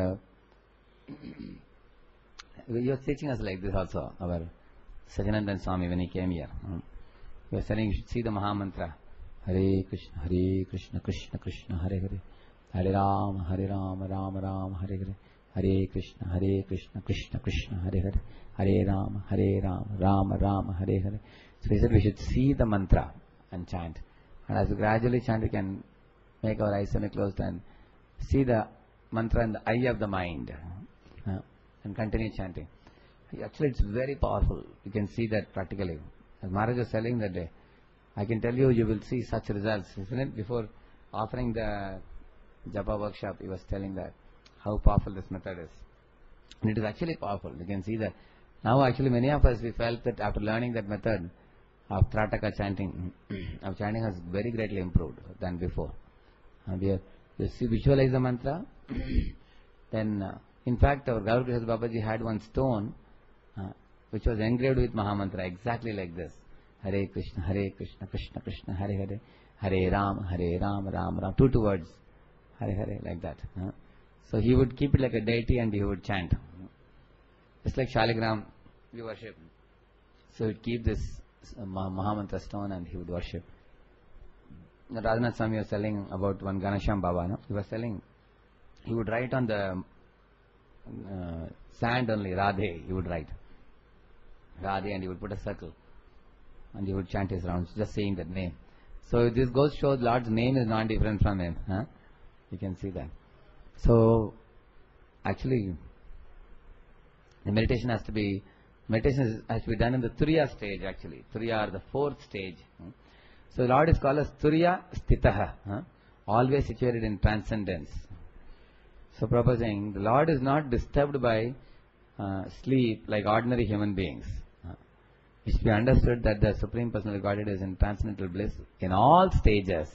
you are teaching us like this also, our Sajanandan Swami, when he came here. We are saying you should see the Mahamantra. Hare Krishna, Krishna Krishna, Hare Hare. Hare Ram, Ram Ram, Hare Hare. Hare Krishna, Krishna Krishna, Hare Hare. Hare Ram, Ram Ram, Hare Hare. So he said we should see the mantra and chant. And as we gradually chant, we can make our eyes semi-closed and see the mantra in the eye of the mind. And continue chanting. Actually, it's very powerful. You can see that practically. As Maharaj was telling that day, I can tell you, you will see such results. Isn't it? Before offering the Japa workshop, he was telling that how powerful this method is. And it is actually powerful. You can see that. Now actually many of us, we felt that after learning that method of Trataka chanting, our chanting has very greatly improved than before. We visualize the mantra. Then, in fact, our Gaur Prasad Babaji had one stone which was engraved with Mahamantra, exactly like this. Hare Krishna, Krishna Krishna, Hare Hare. Hare Ram, Ram Ram. Two words. Hare Hare, like that. So he would keep it like a deity and he would chant. Just like Shaligram, we worship. So he would keep this Mahamantra stone and he would worship. Radhanath Swami was telling about one Ganesham Baba. No? He was telling, he would write on the sand only, Radhe, he would write. Radhe, and he would put a circle. And he would chant his rounds, just saying that name. So this goes to show Lord's name is not different from him. You can see that. So, actually, the meditation has to be done in the Turiya stage actually. Turiya, or the 4th stage. So the Lord is called as Turiya Stitaha, always situated in transcendence. So Prabhupada is saying, the Lord is not disturbed by sleep like ordinary human beings. It should be understood that the Supreme Personality of Godhead is in transcendental bliss in all stages.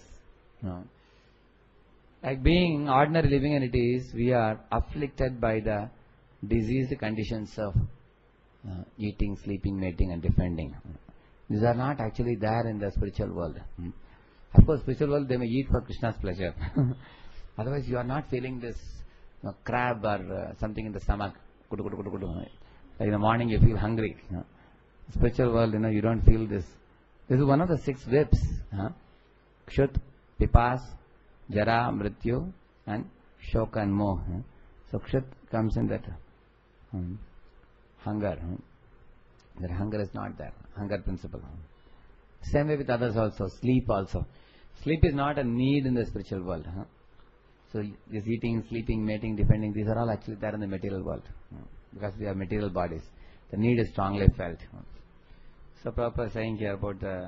Like being ordinary living entities, we are afflicted by the diseased conditions of eating, sleeping, mating and defending. These are not actually there in the spiritual world. Of course, spiritual world they may eat for Krishna's pleasure. Otherwise, you are not feeling this crab or something in the stomach. Kudu, kudu, kudu, kudu. Like in the morning you feel hungry. Spiritual world, you don't feel this. This is one of the 6 whips. Kshut, Pipas, Jara, Mrityu, and Shoka and Moh. So Kshut comes in that hunger. That hunger is not there. Hunger principle. Same way with others also. Sleep also. Sleep is not a need in the spiritual world. So this eating, sleeping, mating, defending, these are all actually there in the material world. Because we have material bodies. The need is strongly felt. So Prabhupada is saying here about the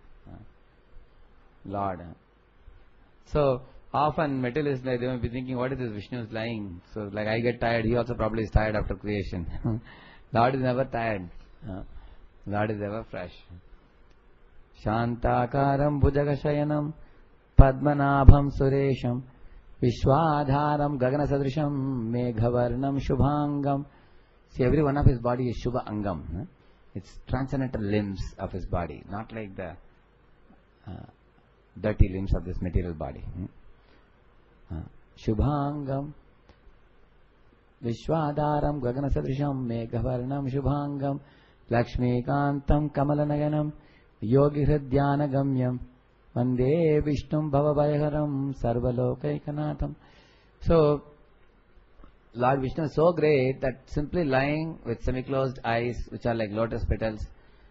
Lord. So often materialists, they will be thinking, what is this Vishnu is lying? So like I get tired, he also probably is tired after creation. Lord is never tired. Lord is ever fresh. Shantakaram bhujagashayanam padmanabham suresham vishwadharam gaganasadrisham meghavarnam shubhangam. See, every one of his body is Shubha Angam. It's transcendental limbs of his body, not like the dirty limbs of this material body. Shubhangam Vishwadaram Gaganasadrisham Meghavarnam Shubhangam Lakshmikantam Kamalanayanam Yogi Hridyanagamyam Vande Vishnum Bhavabhayaharam Sarvalokaikanatham. So Lord Vishnu is so great that simply lying with semi-closed eyes, which are like lotus petals,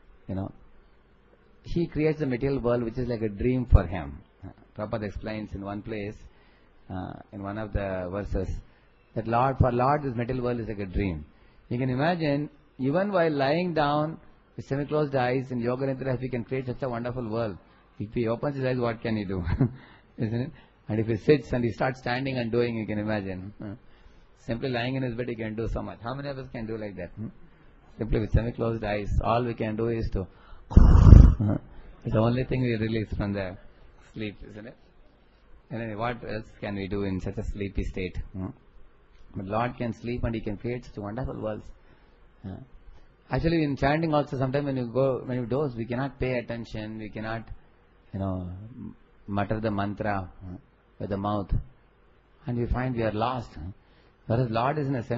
he creates a material world which is like a dream for him. Prabhupada explains in one place, in one of the verses, that for Lord this material world is like a dream. You can imagine, even while lying down with semi-closed eyes in Yoga Nidra, if he can create such a wonderful world, if he opens his eyes, what can he do? Isn't it? And if he sits and he starts standing and doing, you can imagine. Simply lying in his bed, he can do so much. How many of us can do like that? Simply with semi-closed eyes, all we can do is to... It's the only thing we release from the sleep, isn't it? And then what else can we do in such a sleepy state? But Lord can sleep and He can create such wonderful worlds. Actually, in chanting also, sometimes when you doze, we cannot pay attention, we cannot, mutter the mantra with the mouth, and we find we are lost. Whereas Lord is in a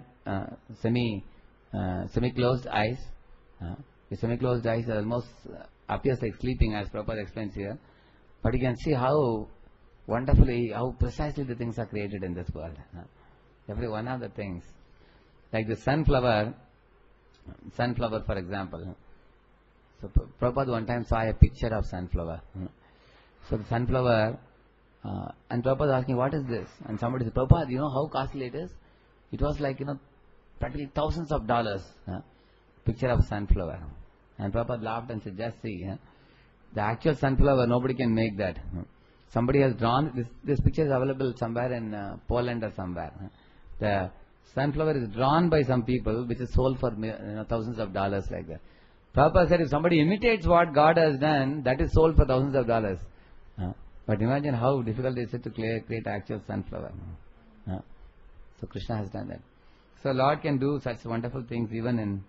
semi-closed eyes. The semi-closed eyes almost appears like sleeping, as Prabhupada explains here. But you can see how wonderfully, how precisely the things are created in this world. Every one of the things. Like the sunflower for example. So Prabhupada one time saw a picture of sunflower. So the sunflower, and Prabhupada was asking, what is this? And somebody said, Prabhupada, you know how costly it is? It was like, practically thousands of dollars. Picture of sunflower. And Prabhupada laughed and said, just see, the actual sunflower, nobody can make that. Somebody has drawn, this picture is available somewhere in Poland or somewhere. The sunflower is drawn by some people, which is sold for thousands of dollars like that. Prabhupada said, if somebody imitates what God has done, that is sold for thousands of dollars. But imagine how difficult it is to create actual sunflower. So Krishna has done that. So Lord can do such wonderful things even in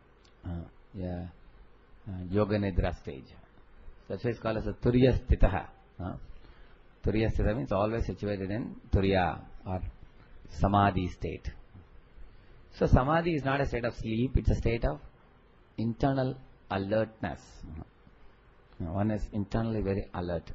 Yoga Nidra stage. So that's why it's called as a Turiya Sthitaha. Turiya Sthita means always situated in Turiya or Samadhi state. So Samadhi is not a state of sleep, it's a state of internal alertness. One is internally very alert.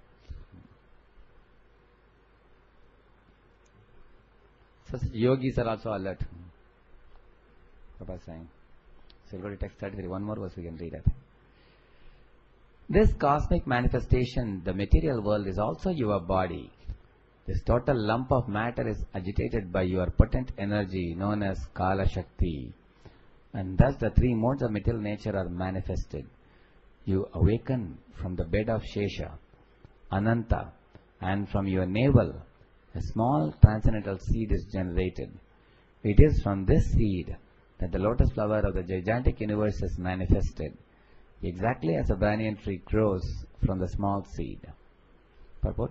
So yogis are also alert. Prabhupada is saying. So we'll go to text 33. One more verse we can read it. This cosmic manifestation, the material world, is also your body. This total lump of matter is agitated by your potent energy known as Kala Shakti. And thus the three modes of material nature are manifested. You awaken from the bed of Shesha, Ananta, and from your navel a small transcendental seed is generated. It is from this seed that the lotus flower of the gigantic universe is manifested, exactly as a banyan tree grows from the small seed. Purport?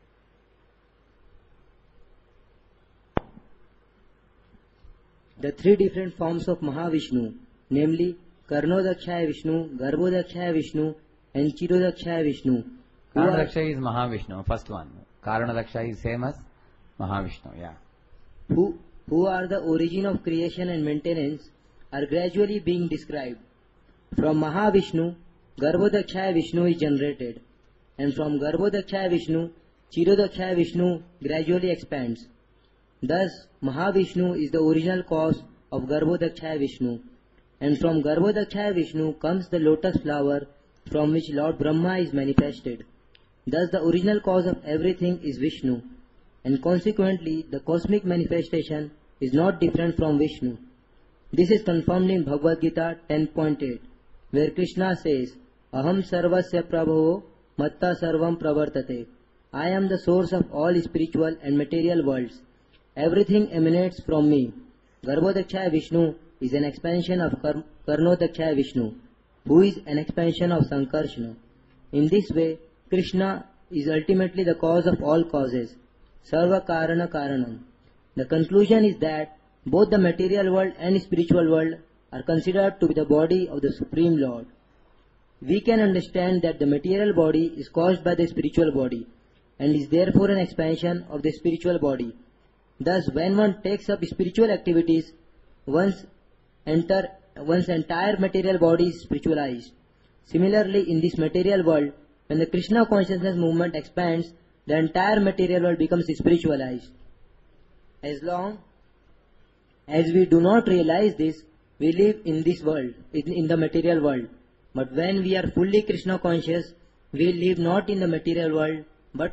The three different forms of Mahavishnu, namely Karnodakshaya Vishnu, Garbhodakshaya Vishnu, and Chirodakshaya Vishnu. Karnodakshaya is Mahavishnu, first one. Karanodakshaya is same as Mahavishnu, yeah. who are the origin of creation and maintenance, are gradually being described. From Mahavishnu, Garbhodakshaya Vishnu is generated, and from Garbhodakshaya Vishnu, Chirodakshaya Vishnu gradually expands. Thus, Mahavishnu is the original cause of Garbhodakshaya Vishnu, and from Garbhodakshaya Vishnu comes the lotus flower from which Lord Brahma is manifested. Thus, the original cause of everything is Vishnu, and consequently, the cosmic manifestation is not different from Vishnu. This is confirmed in Bhagavad Gita 10.8, where Krishna says, Aham sarvasya prabhavo matta sarvam pravartate. I am the source of all spiritual and material worlds. Everything emanates from me. Garbhodakshaya Vishnu is an expansion of Karnodakshaya Vishnu, who is an expansion of Sankarshana. In this way, Krishna is ultimately the cause of all causes, Sarva Karana Karanam. The conclusion is that both the material world and spiritual world are considered to be the body of the Supreme Lord. We can understand that the material body is caused by the spiritual body and is therefore an expansion of the spiritual body. Thus, when one takes up spiritual activities, one's entire material body is spiritualized. Similarly, in this material world, when the Krishna consciousness movement expands, the entire material world becomes spiritualized. As long as we do not realize this, we live in this world, in the material world. But when we are fully Krishna conscious, we live not in the material world, but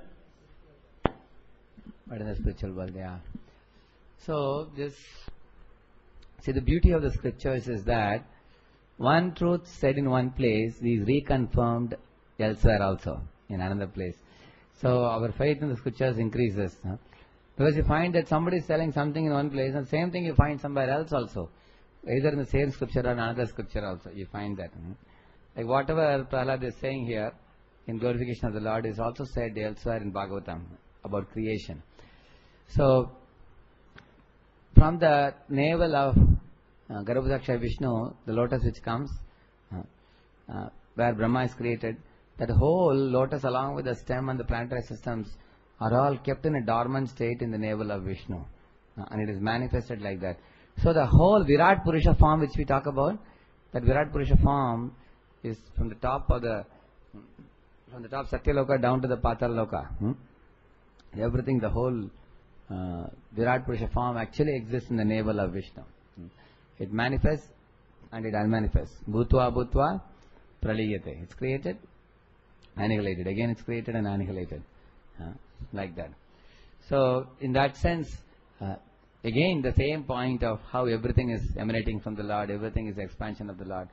in the spiritual world, yeah. So, the beauty of the scriptures is that one truth said in one place is reconfirmed elsewhere also, in another place. So, our faith in the scriptures increases. Because you find that somebody is telling something in one place, and the same thing you find somewhere else also. Either in the same scripture or another scripture also, you find that. Like whatever Prahlad is saying here, in glorification of the Lord, is also said elsewhere in Bhagavatam, about creation. So, from the navel of Garbhodakshaya Vishnu, the lotus which comes, where Brahma is created, that whole lotus along with the stem and the planetary systems are all kept in a dormant state in the navel of Vishnu. And it is manifested like that. So the whole Virat Purusha form which we talk about, that Virat Purusha form is from the top Satyaloka down to the Pataloka. Everything, the whole Virat Purusha form actually exists in the navel of Vishnu. It manifests and it unmanifests. Bhutva Bhutva Praliyate. It's created, annihilated. Again it's created and annihilated. Like that. So, in that sense, again the same point of how everything is emanating from the Lord, everything is expansion of the Lord.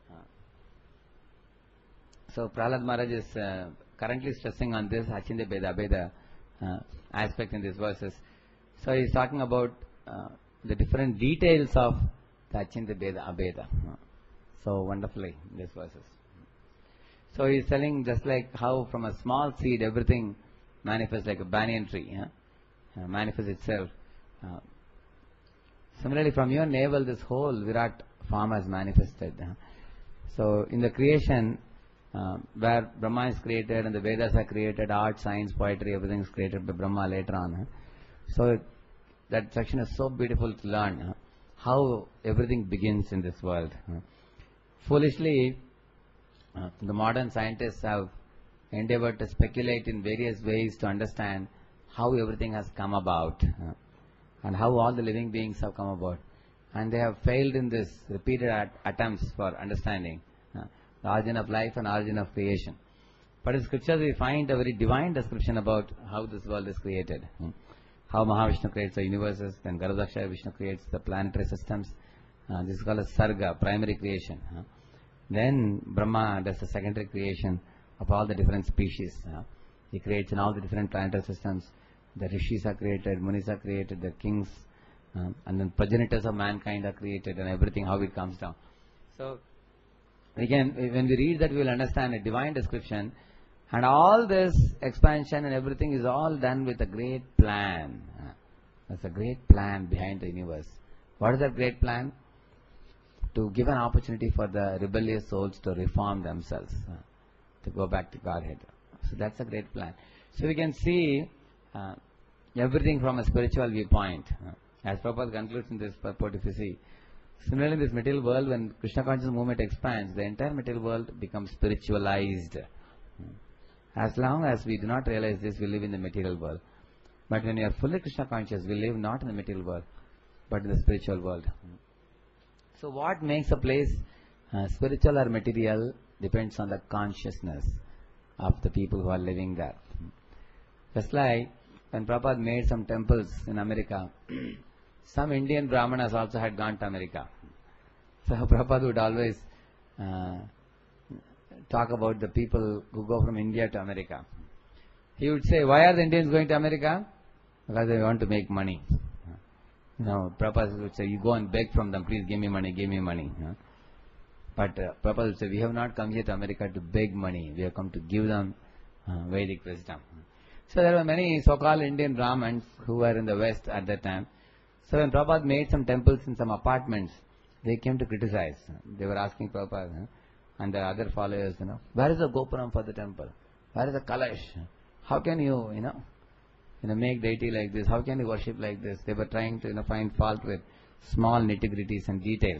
So, Prahlad Maharaj is currently stressing on this Achinte Bheda Abheda aspect in these verses. So, he is talking about the different details of the Achinte Bheda Abheda. So, wonderfully, in these verses. So, he is telling just like how from a small seed everything manifests, like a banyan tree, manifests itself. Similarly, from your navel, this whole Virat form has manifested. So, in the creation, where Brahma is created and the Vedas are created, art, science, poetry, everything is created by Brahma later on. So, that section is so beautiful to learn how everything begins in this world. Foolishly, the modern scientists have endeavored to speculate in various ways to understand how everything has come about and how all the living beings have come about. And they have failed in this repeated attempts for understanding the origin of life and origin of creation. But in scriptures we find a very divine description about how this world is created. How Mahavishnu creates the universes, then Garbhodakshaya Vishnu creates the planetary systems. This is called as Sarga, primary creation. Then Brahma does the secondary creation of all the different species. He creates in all the different planetary systems. The rishis are created, munis are created, the kings, and then progenitors of mankind are created, and everything, how it comes down. So, again, when we read that, we will understand a divine description, and all this expansion and everything is all done with a great plan. There's a great plan behind the universe. What is that great plan? To give an opportunity for the rebellious souls to reform themselves, to go back to Godhead. So that's a great plan. So we can see everything from a spiritual viewpoint. As Prabhupada concludes in this purport, if you see, similarly in this material world, when Krishna consciousness movement expands, the entire material world becomes spiritualized. As long as we do not realize this, we live in the material world. But when you are fully Krishna conscious, we live not in the material world, but in the spiritual world. So what makes a place spiritual or material depends on the consciousness of the people who are living there. Just like when Prabhupada made some temples in America, some Indian Brahmanas also had gone to America. So Prabhupada would always talk about the people who go from India to America. He would say, why are the Indians going to America? Because they want to make money. No, Prabhupada would say, you go and beg from them, please give me money, give me money. But Prabhupada would say, we have not come here to America to beg money, we have come to give them Vedic wisdom. So there were many so-called Indian Brahmins who were in the West at that time. So when Prabhupada made some temples in some apartments, they came to criticize. They were asking Prabhupada and the other followers, where is the Gopuram for the temple? Where is the Kalash? How can you, make deity like this? How can you worship like this? They were trying to, find fault with small nitty-gritties and details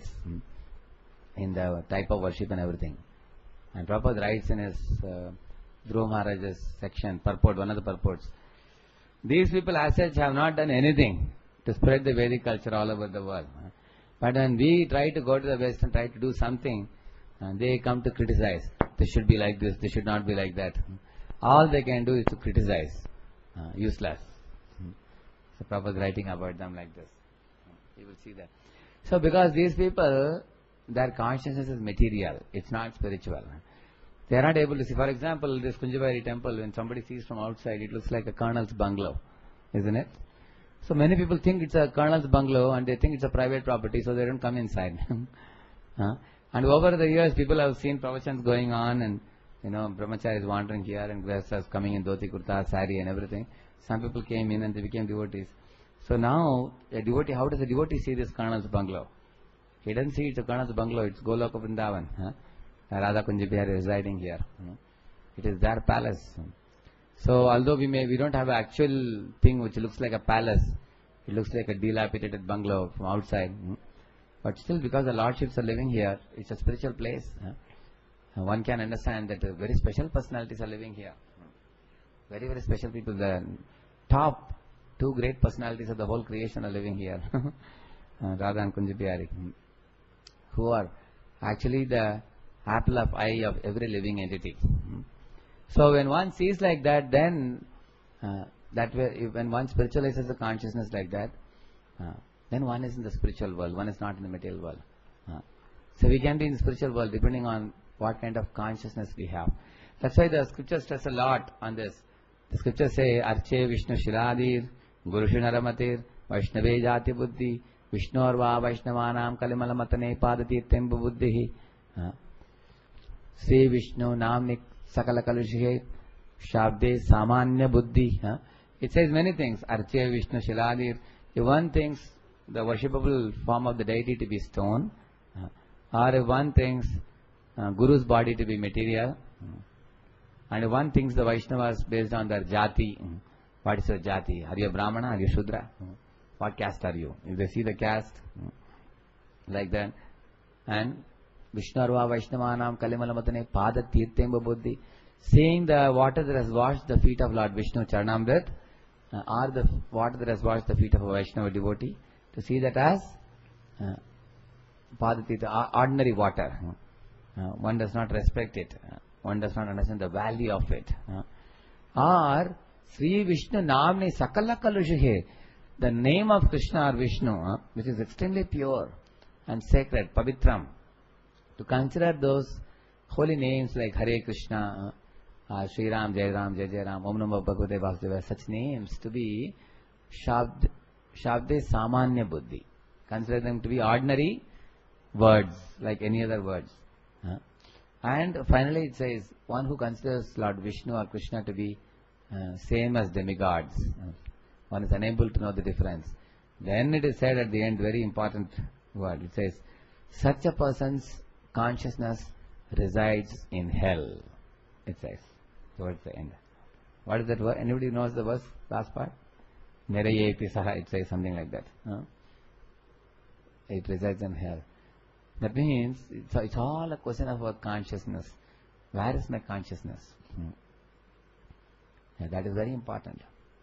in the type of worship and everything. And Prabhupada writes in his Dhruva Maharaj's section, purport, one of the purports, these people as such have not done anything to spread the Vedic culture all over the world. But when we try to go to the West and try to do something, they come to criticize. This should be like this, this should not be like that. All they can do is to criticize. Useless. So Prabhupada is writing about them like this. You will see that. So because these people, their consciousness is material, it's not spiritual. They are not able to see. For example, this Kunjavari temple, when somebody sees from outside, it looks like a colonel's bungalow, isn't it? So many people think it's a colonel's bungalow and they think it's a private property, so they don't come inside. And over the years, people have seen pravachans going on and brahmachari is wandering here and grihasthas coming in dhoti, kurta, sari and everything. Some people came in and they became devotees. So now, a devotee, how does a devotee see this colonel's bungalow? He doesn't see it's a colonel's bungalow, it's Goloka Vrindavan. Radha Kunja Bihari residing here. It is their palace. So although we don't have an actual thing which looks like a palace, it looks like a dilapidated bungalow from outside. But still, because the lordships are living here, it's a spiritual place. One can understand that very special personalities are living here. Very, very special people. The top two great personalities of the whole creation are living here. Radha and Kunja Bihari, who are actually the apple of eye of every living entity. So when one sees like that, then when one spiritualizes the consciousness like that, then one is in the spiritual world, one is not in the material world. So we can be in the spiritual world depending on what kind of consciousness we have. That's why the scriptures stress a lot on this. The scriptures say, Arche Vishnu Shiradir, Guru Shinaramatir, Vaishnave Jati Buddhi, Vishnu Arva Vaishnavanam Kalimalamatane Padatirthembu Buddhihi, Sri Vishnu Namnik Sakala Kalushihe, Shabde Samanya Buddhi. It says many things. Arche Vishnu Shiradir. If one thinks the worshipable form of the deity to be stone, or if one thinks Guru's body to be material, and if one thinks the Vaishnavas based on their jati, what is your jati? Are you a Brahmana? Are you Shudra? What caste are you? If they see the caste, like that, and Vishnarva Vaishnavanam Kalimalamatane Pada Tirthemba Buddhi, seeing the water that has washed the feet of Lord Vishnu, Charanamrit, or the water that has washed the feet of a Vaishnava devotee, to see that as Pada ordinary water. One does not respect it. One does not understand the value of it. Or Sri Vishnu Namni Sakala Kalushihe, the name of Krishna or Vishnu, which is extremely pure and sacred, Pavitram. To consider those holy names like Hare Krishna, Sri Ram, Jai Ram, Jai Jai Ram, Om Namo Bhagavate Vasudevaya, such names to be Shabde Samanya Buddhi. Consider them to be ordinary words, like any other words. And finally it says, one who considers Lord Vishnu or Krishna to be same as demigods, one is unable to know the difference. Then it is said at the end, very important word, it says, such a person's consciousness resides in hell, it says, towards the end. What is that word? Anybody knows the verse, last part? Nirayepi Saha, it says something like that. it resides in hell. That means it's all a question of our consciousness. Where is my consciousness? Yeah, that is very important.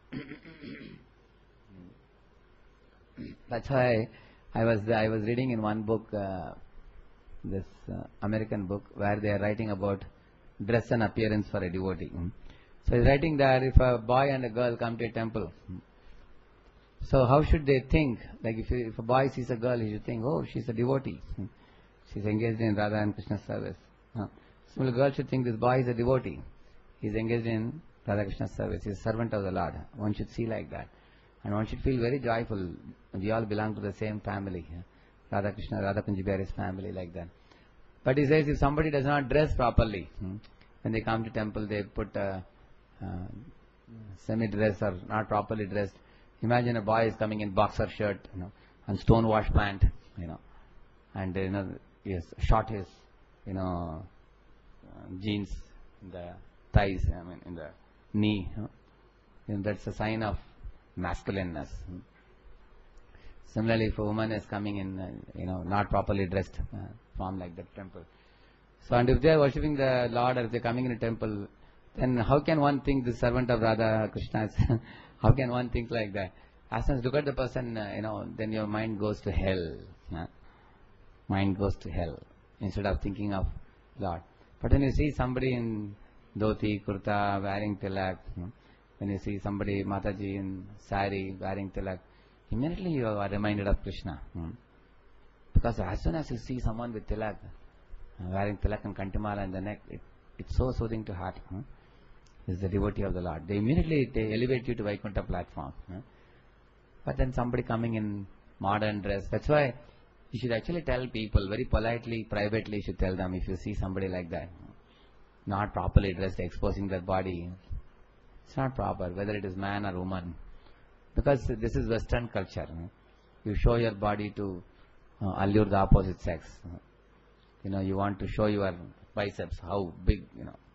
That's why I was reading in one book, this American book, where they are writing about dress and appearance for a devotee. So he's writing that if a boy and a girl come to a temple, so how should they think? Like if a boy sees a girl, he should think, oh, she's a devotee. She's engaged in Radha and Krishna service. So the girl should think this boy is a devotee. He's engaged in Radha Krishna service. He's a servant of the Lord. One should see like that. And one should feel very joyful. We all belong to the same family. Radha Krishna, Radha Kunji Bihari's family, like that. But he says if somebody does not dress properly, when they come to temple, they put a semi-dress or not properly dressed. Imagine a boy is coming in boxer shirt, and stone wash pant, and he has shot his, jeans in the thighs, in the knee. That's a sign of masculineness. Similarly, if a woman is coming in, not properly dressed, from like that temple. So, and if they are worshipping the Lord, or if they are coming in a temple, then how can one think the servant of Radha Krishna is, how can one think like that? As soon as you look at the person, then your mind goes to hell. Mind goes to hell, instead of thinking of Lord. But when you see somebody in dhoti, kurta, wearing tilak, when you see somebody, Mataji, in sari, wearing tilak, immediately you are reminded of Krishna. Because as soon as you see someone with tilak, wearing tilak and kantimala in the neck, it's so soothing to heart. This is the devotee of the Lord. They immediately elevate you to Vaikuntha platform. But then somebody coming in modern dress, that's why you should actually tell people very politely, privately, you should tell them if you see somebody like that, not properly dressed, exposing their body, it's not proper, whether it is man or woman. Because this is Western culture. You show your body to allure the opposite sex. You want to show your biceps, how big,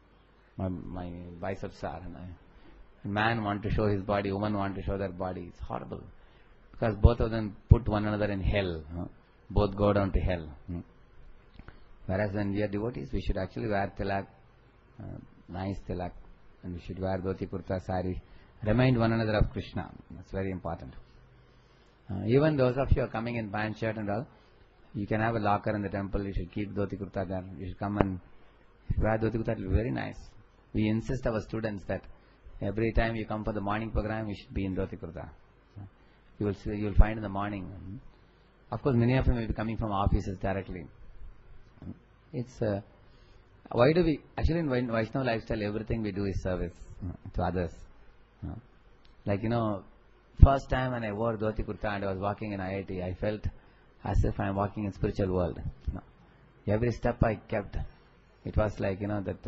my biceps are. Man want to show his body, woman want to show their body. It's horrible. Because both of them put one another in hell. Both go down to hell. Whereas when we are devotees, we should actually wear tilak, nice tilak, and we should wear dhoti, kurta, sari. Remind one another of Krishna. That's very important. Even those of you are coming in pant shirt and all, you can have a locker in the temple. You should keep dhoti, kurta there. You should come and wear dhoti, kurta. It will be very nice. We insist our students that every time you come for the morning program, you should be in dhoti, kurta. You will find in the morning. Of course, many of them will be coming from offices directly. It's why do we actually in Vaishnava lifestyle, everything we do is service to others. Like first time when I wore dhoti kurta and I was walking in IIT, I felt as if I am walking in spiritual world. Every step I kept, it was like that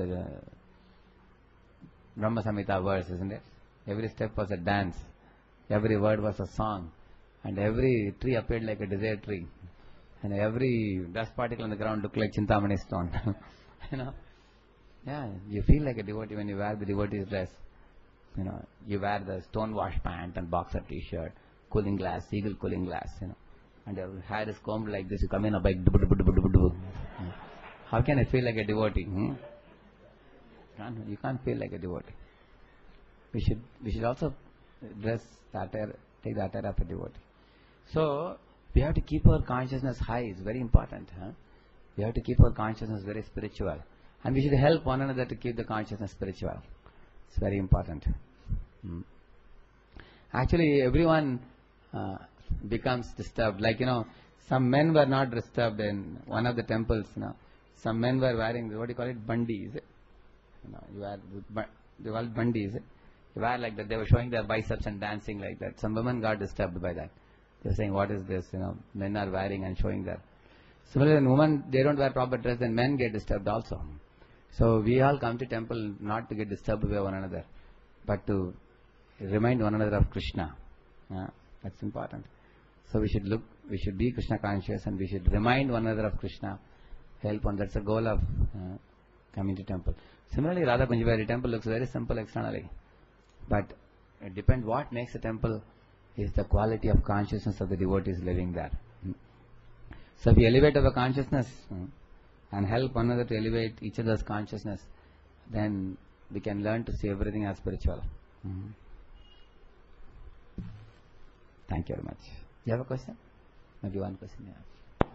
Brahma Samhita verse, isn't it? Every step was a dance, every word was a song, and every tree appeared like a desire tree, and every dust particle on the ground looked like Chintamani stone. Yeah, you feel like a devotee when you wear the devotee's dress. You wear the stone wash pant and boxer t-shirt, cooling glass, eagle cooling glass, and your hair is combed like this. You come in a bike, how can I feel like a devotee? You can't feel like a devotee. We should also dress the attire, take the attire of a devotee. So we have to keep our consciousness high. It's very important. We have to keep our consciousness very spiritual, and we should help one another to keep the consciousness spiritual. It's very important. Actually, everyone becomes disturbed. Like, some men were not disturbed in one of the temples. Some men were wearing, what do you call it, bandi, is it? They call it bandi, is it? They were like that. They were showing their biceps and dancing like that. Some women got disturbed by that. They were saying, what is this? Men are wearing and showing their. Similarly, when women, they don't wear proper dress, then men get disturbed also. So we all come to temple not to get disturbed by one another, but to remind one another of Krishna. That's important. So we should be Krishna conscious, and we should remind one another of Krishna. Help one. That's the goal of coming to temple. Similarly, Radha Kunji Bihari temple looks very simple externally, but it depends what makes a temple is the quality of consciousness of the devotees living there. So if we elevate our consciousness and help one another to elevate each other's consciousness, then we can learn to see everything as spiritual. Thank you very much. You have a question? Maybe one question. Yeah.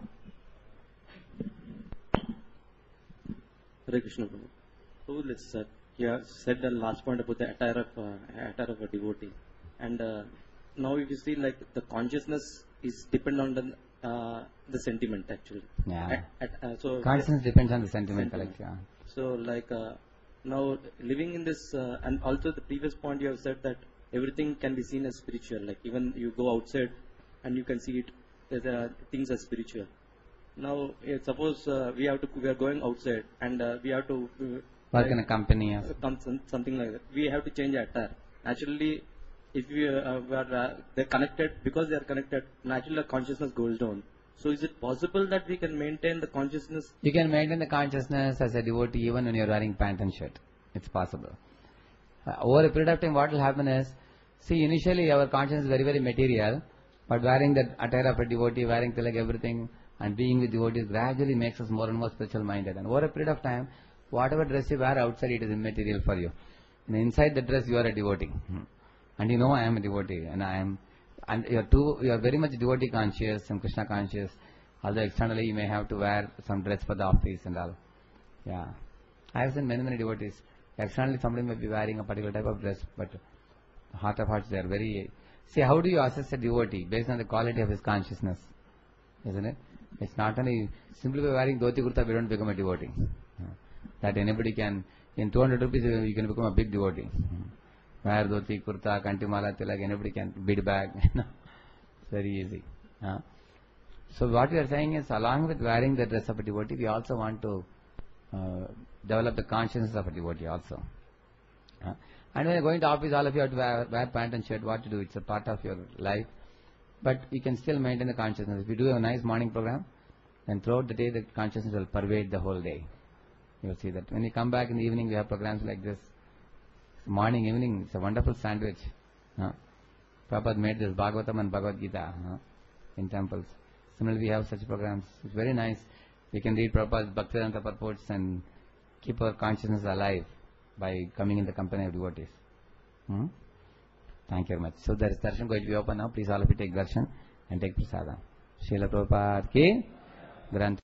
Hare Krishna Prabhu. So let's you have said the last point about the attire of a devotee, and now if you see, like, the consciousness is dependent on the sentiment actually. Yeah. So Consciousness depends on the sentiment, correct? Yeah. So like now living in this, and also the previous point you have said that everything can be seen as spiritual. Like even you go outside and you can see it, things are spiritual. Now, suppose we are going outside and we have to work in a company, yes. Something like that. We have to change attire. Naturally, if we they're connected, because they are connected, naturally consciousness goes down. So, is it possible that we can maintain the consciousness? You can maintain the consciousness as a devotee even when you are wearing pant and shirt. It's possible. Over a period of time, what will happen is, see, initially our consciousness is very, very material, but wearing the attire of a devotee, wearing tilak, everything, and being with devotees gradually makes us more and more spiritual minded. And over a period of time, whatever dress you wear outside, it is immaterial for you. And inside the dress, you are a devotee. And you know I am a devotee, and you are very much devotee conscious and Krishna conscious. Although externally you may have to wear some dress for the office and all. Yeah. I have seen many, many devotees. Externally somebody may be wearing a particular type of dress, but heart of hearts they are very... See, how do you assess a devotee? Based on the quality of his consciousness. Isn't it? It's not only simply by wearing dhoti kurta we don't become a devotee. That anybody can, in 200 rupees you can become a big devotee. Wear dhoti, kurta, kantimala, tilak, anybody can, bead bag. It's very easy. So what we are saying is, along with wearing the dress of a devotee, we also want to develop the consciousness of a devotee also. And when you are going to office, all of you have to wear pant and shirt. What to do? It's a part of your life. But you can still maintain the consciousness. If you do a nice morning program, then throughout the day the consciousness will pervade the whole day. You will see that. When you come back in the evening, we have programs like this. Morning, evening, it's a wonderful sandwich. Prabhupada made this Bhagavatam and Bhagavad Gita in temples. Similarly, we have such programs. It's very nice. We can read Prabhupada's Bhaktivedanta purports and keep our consciousness alive by coming in the company of devotees. Thank you very much. So there is darshan going to be open now. Please all of you take darshan and take prasadam. Srila Prabhupada ki Granth.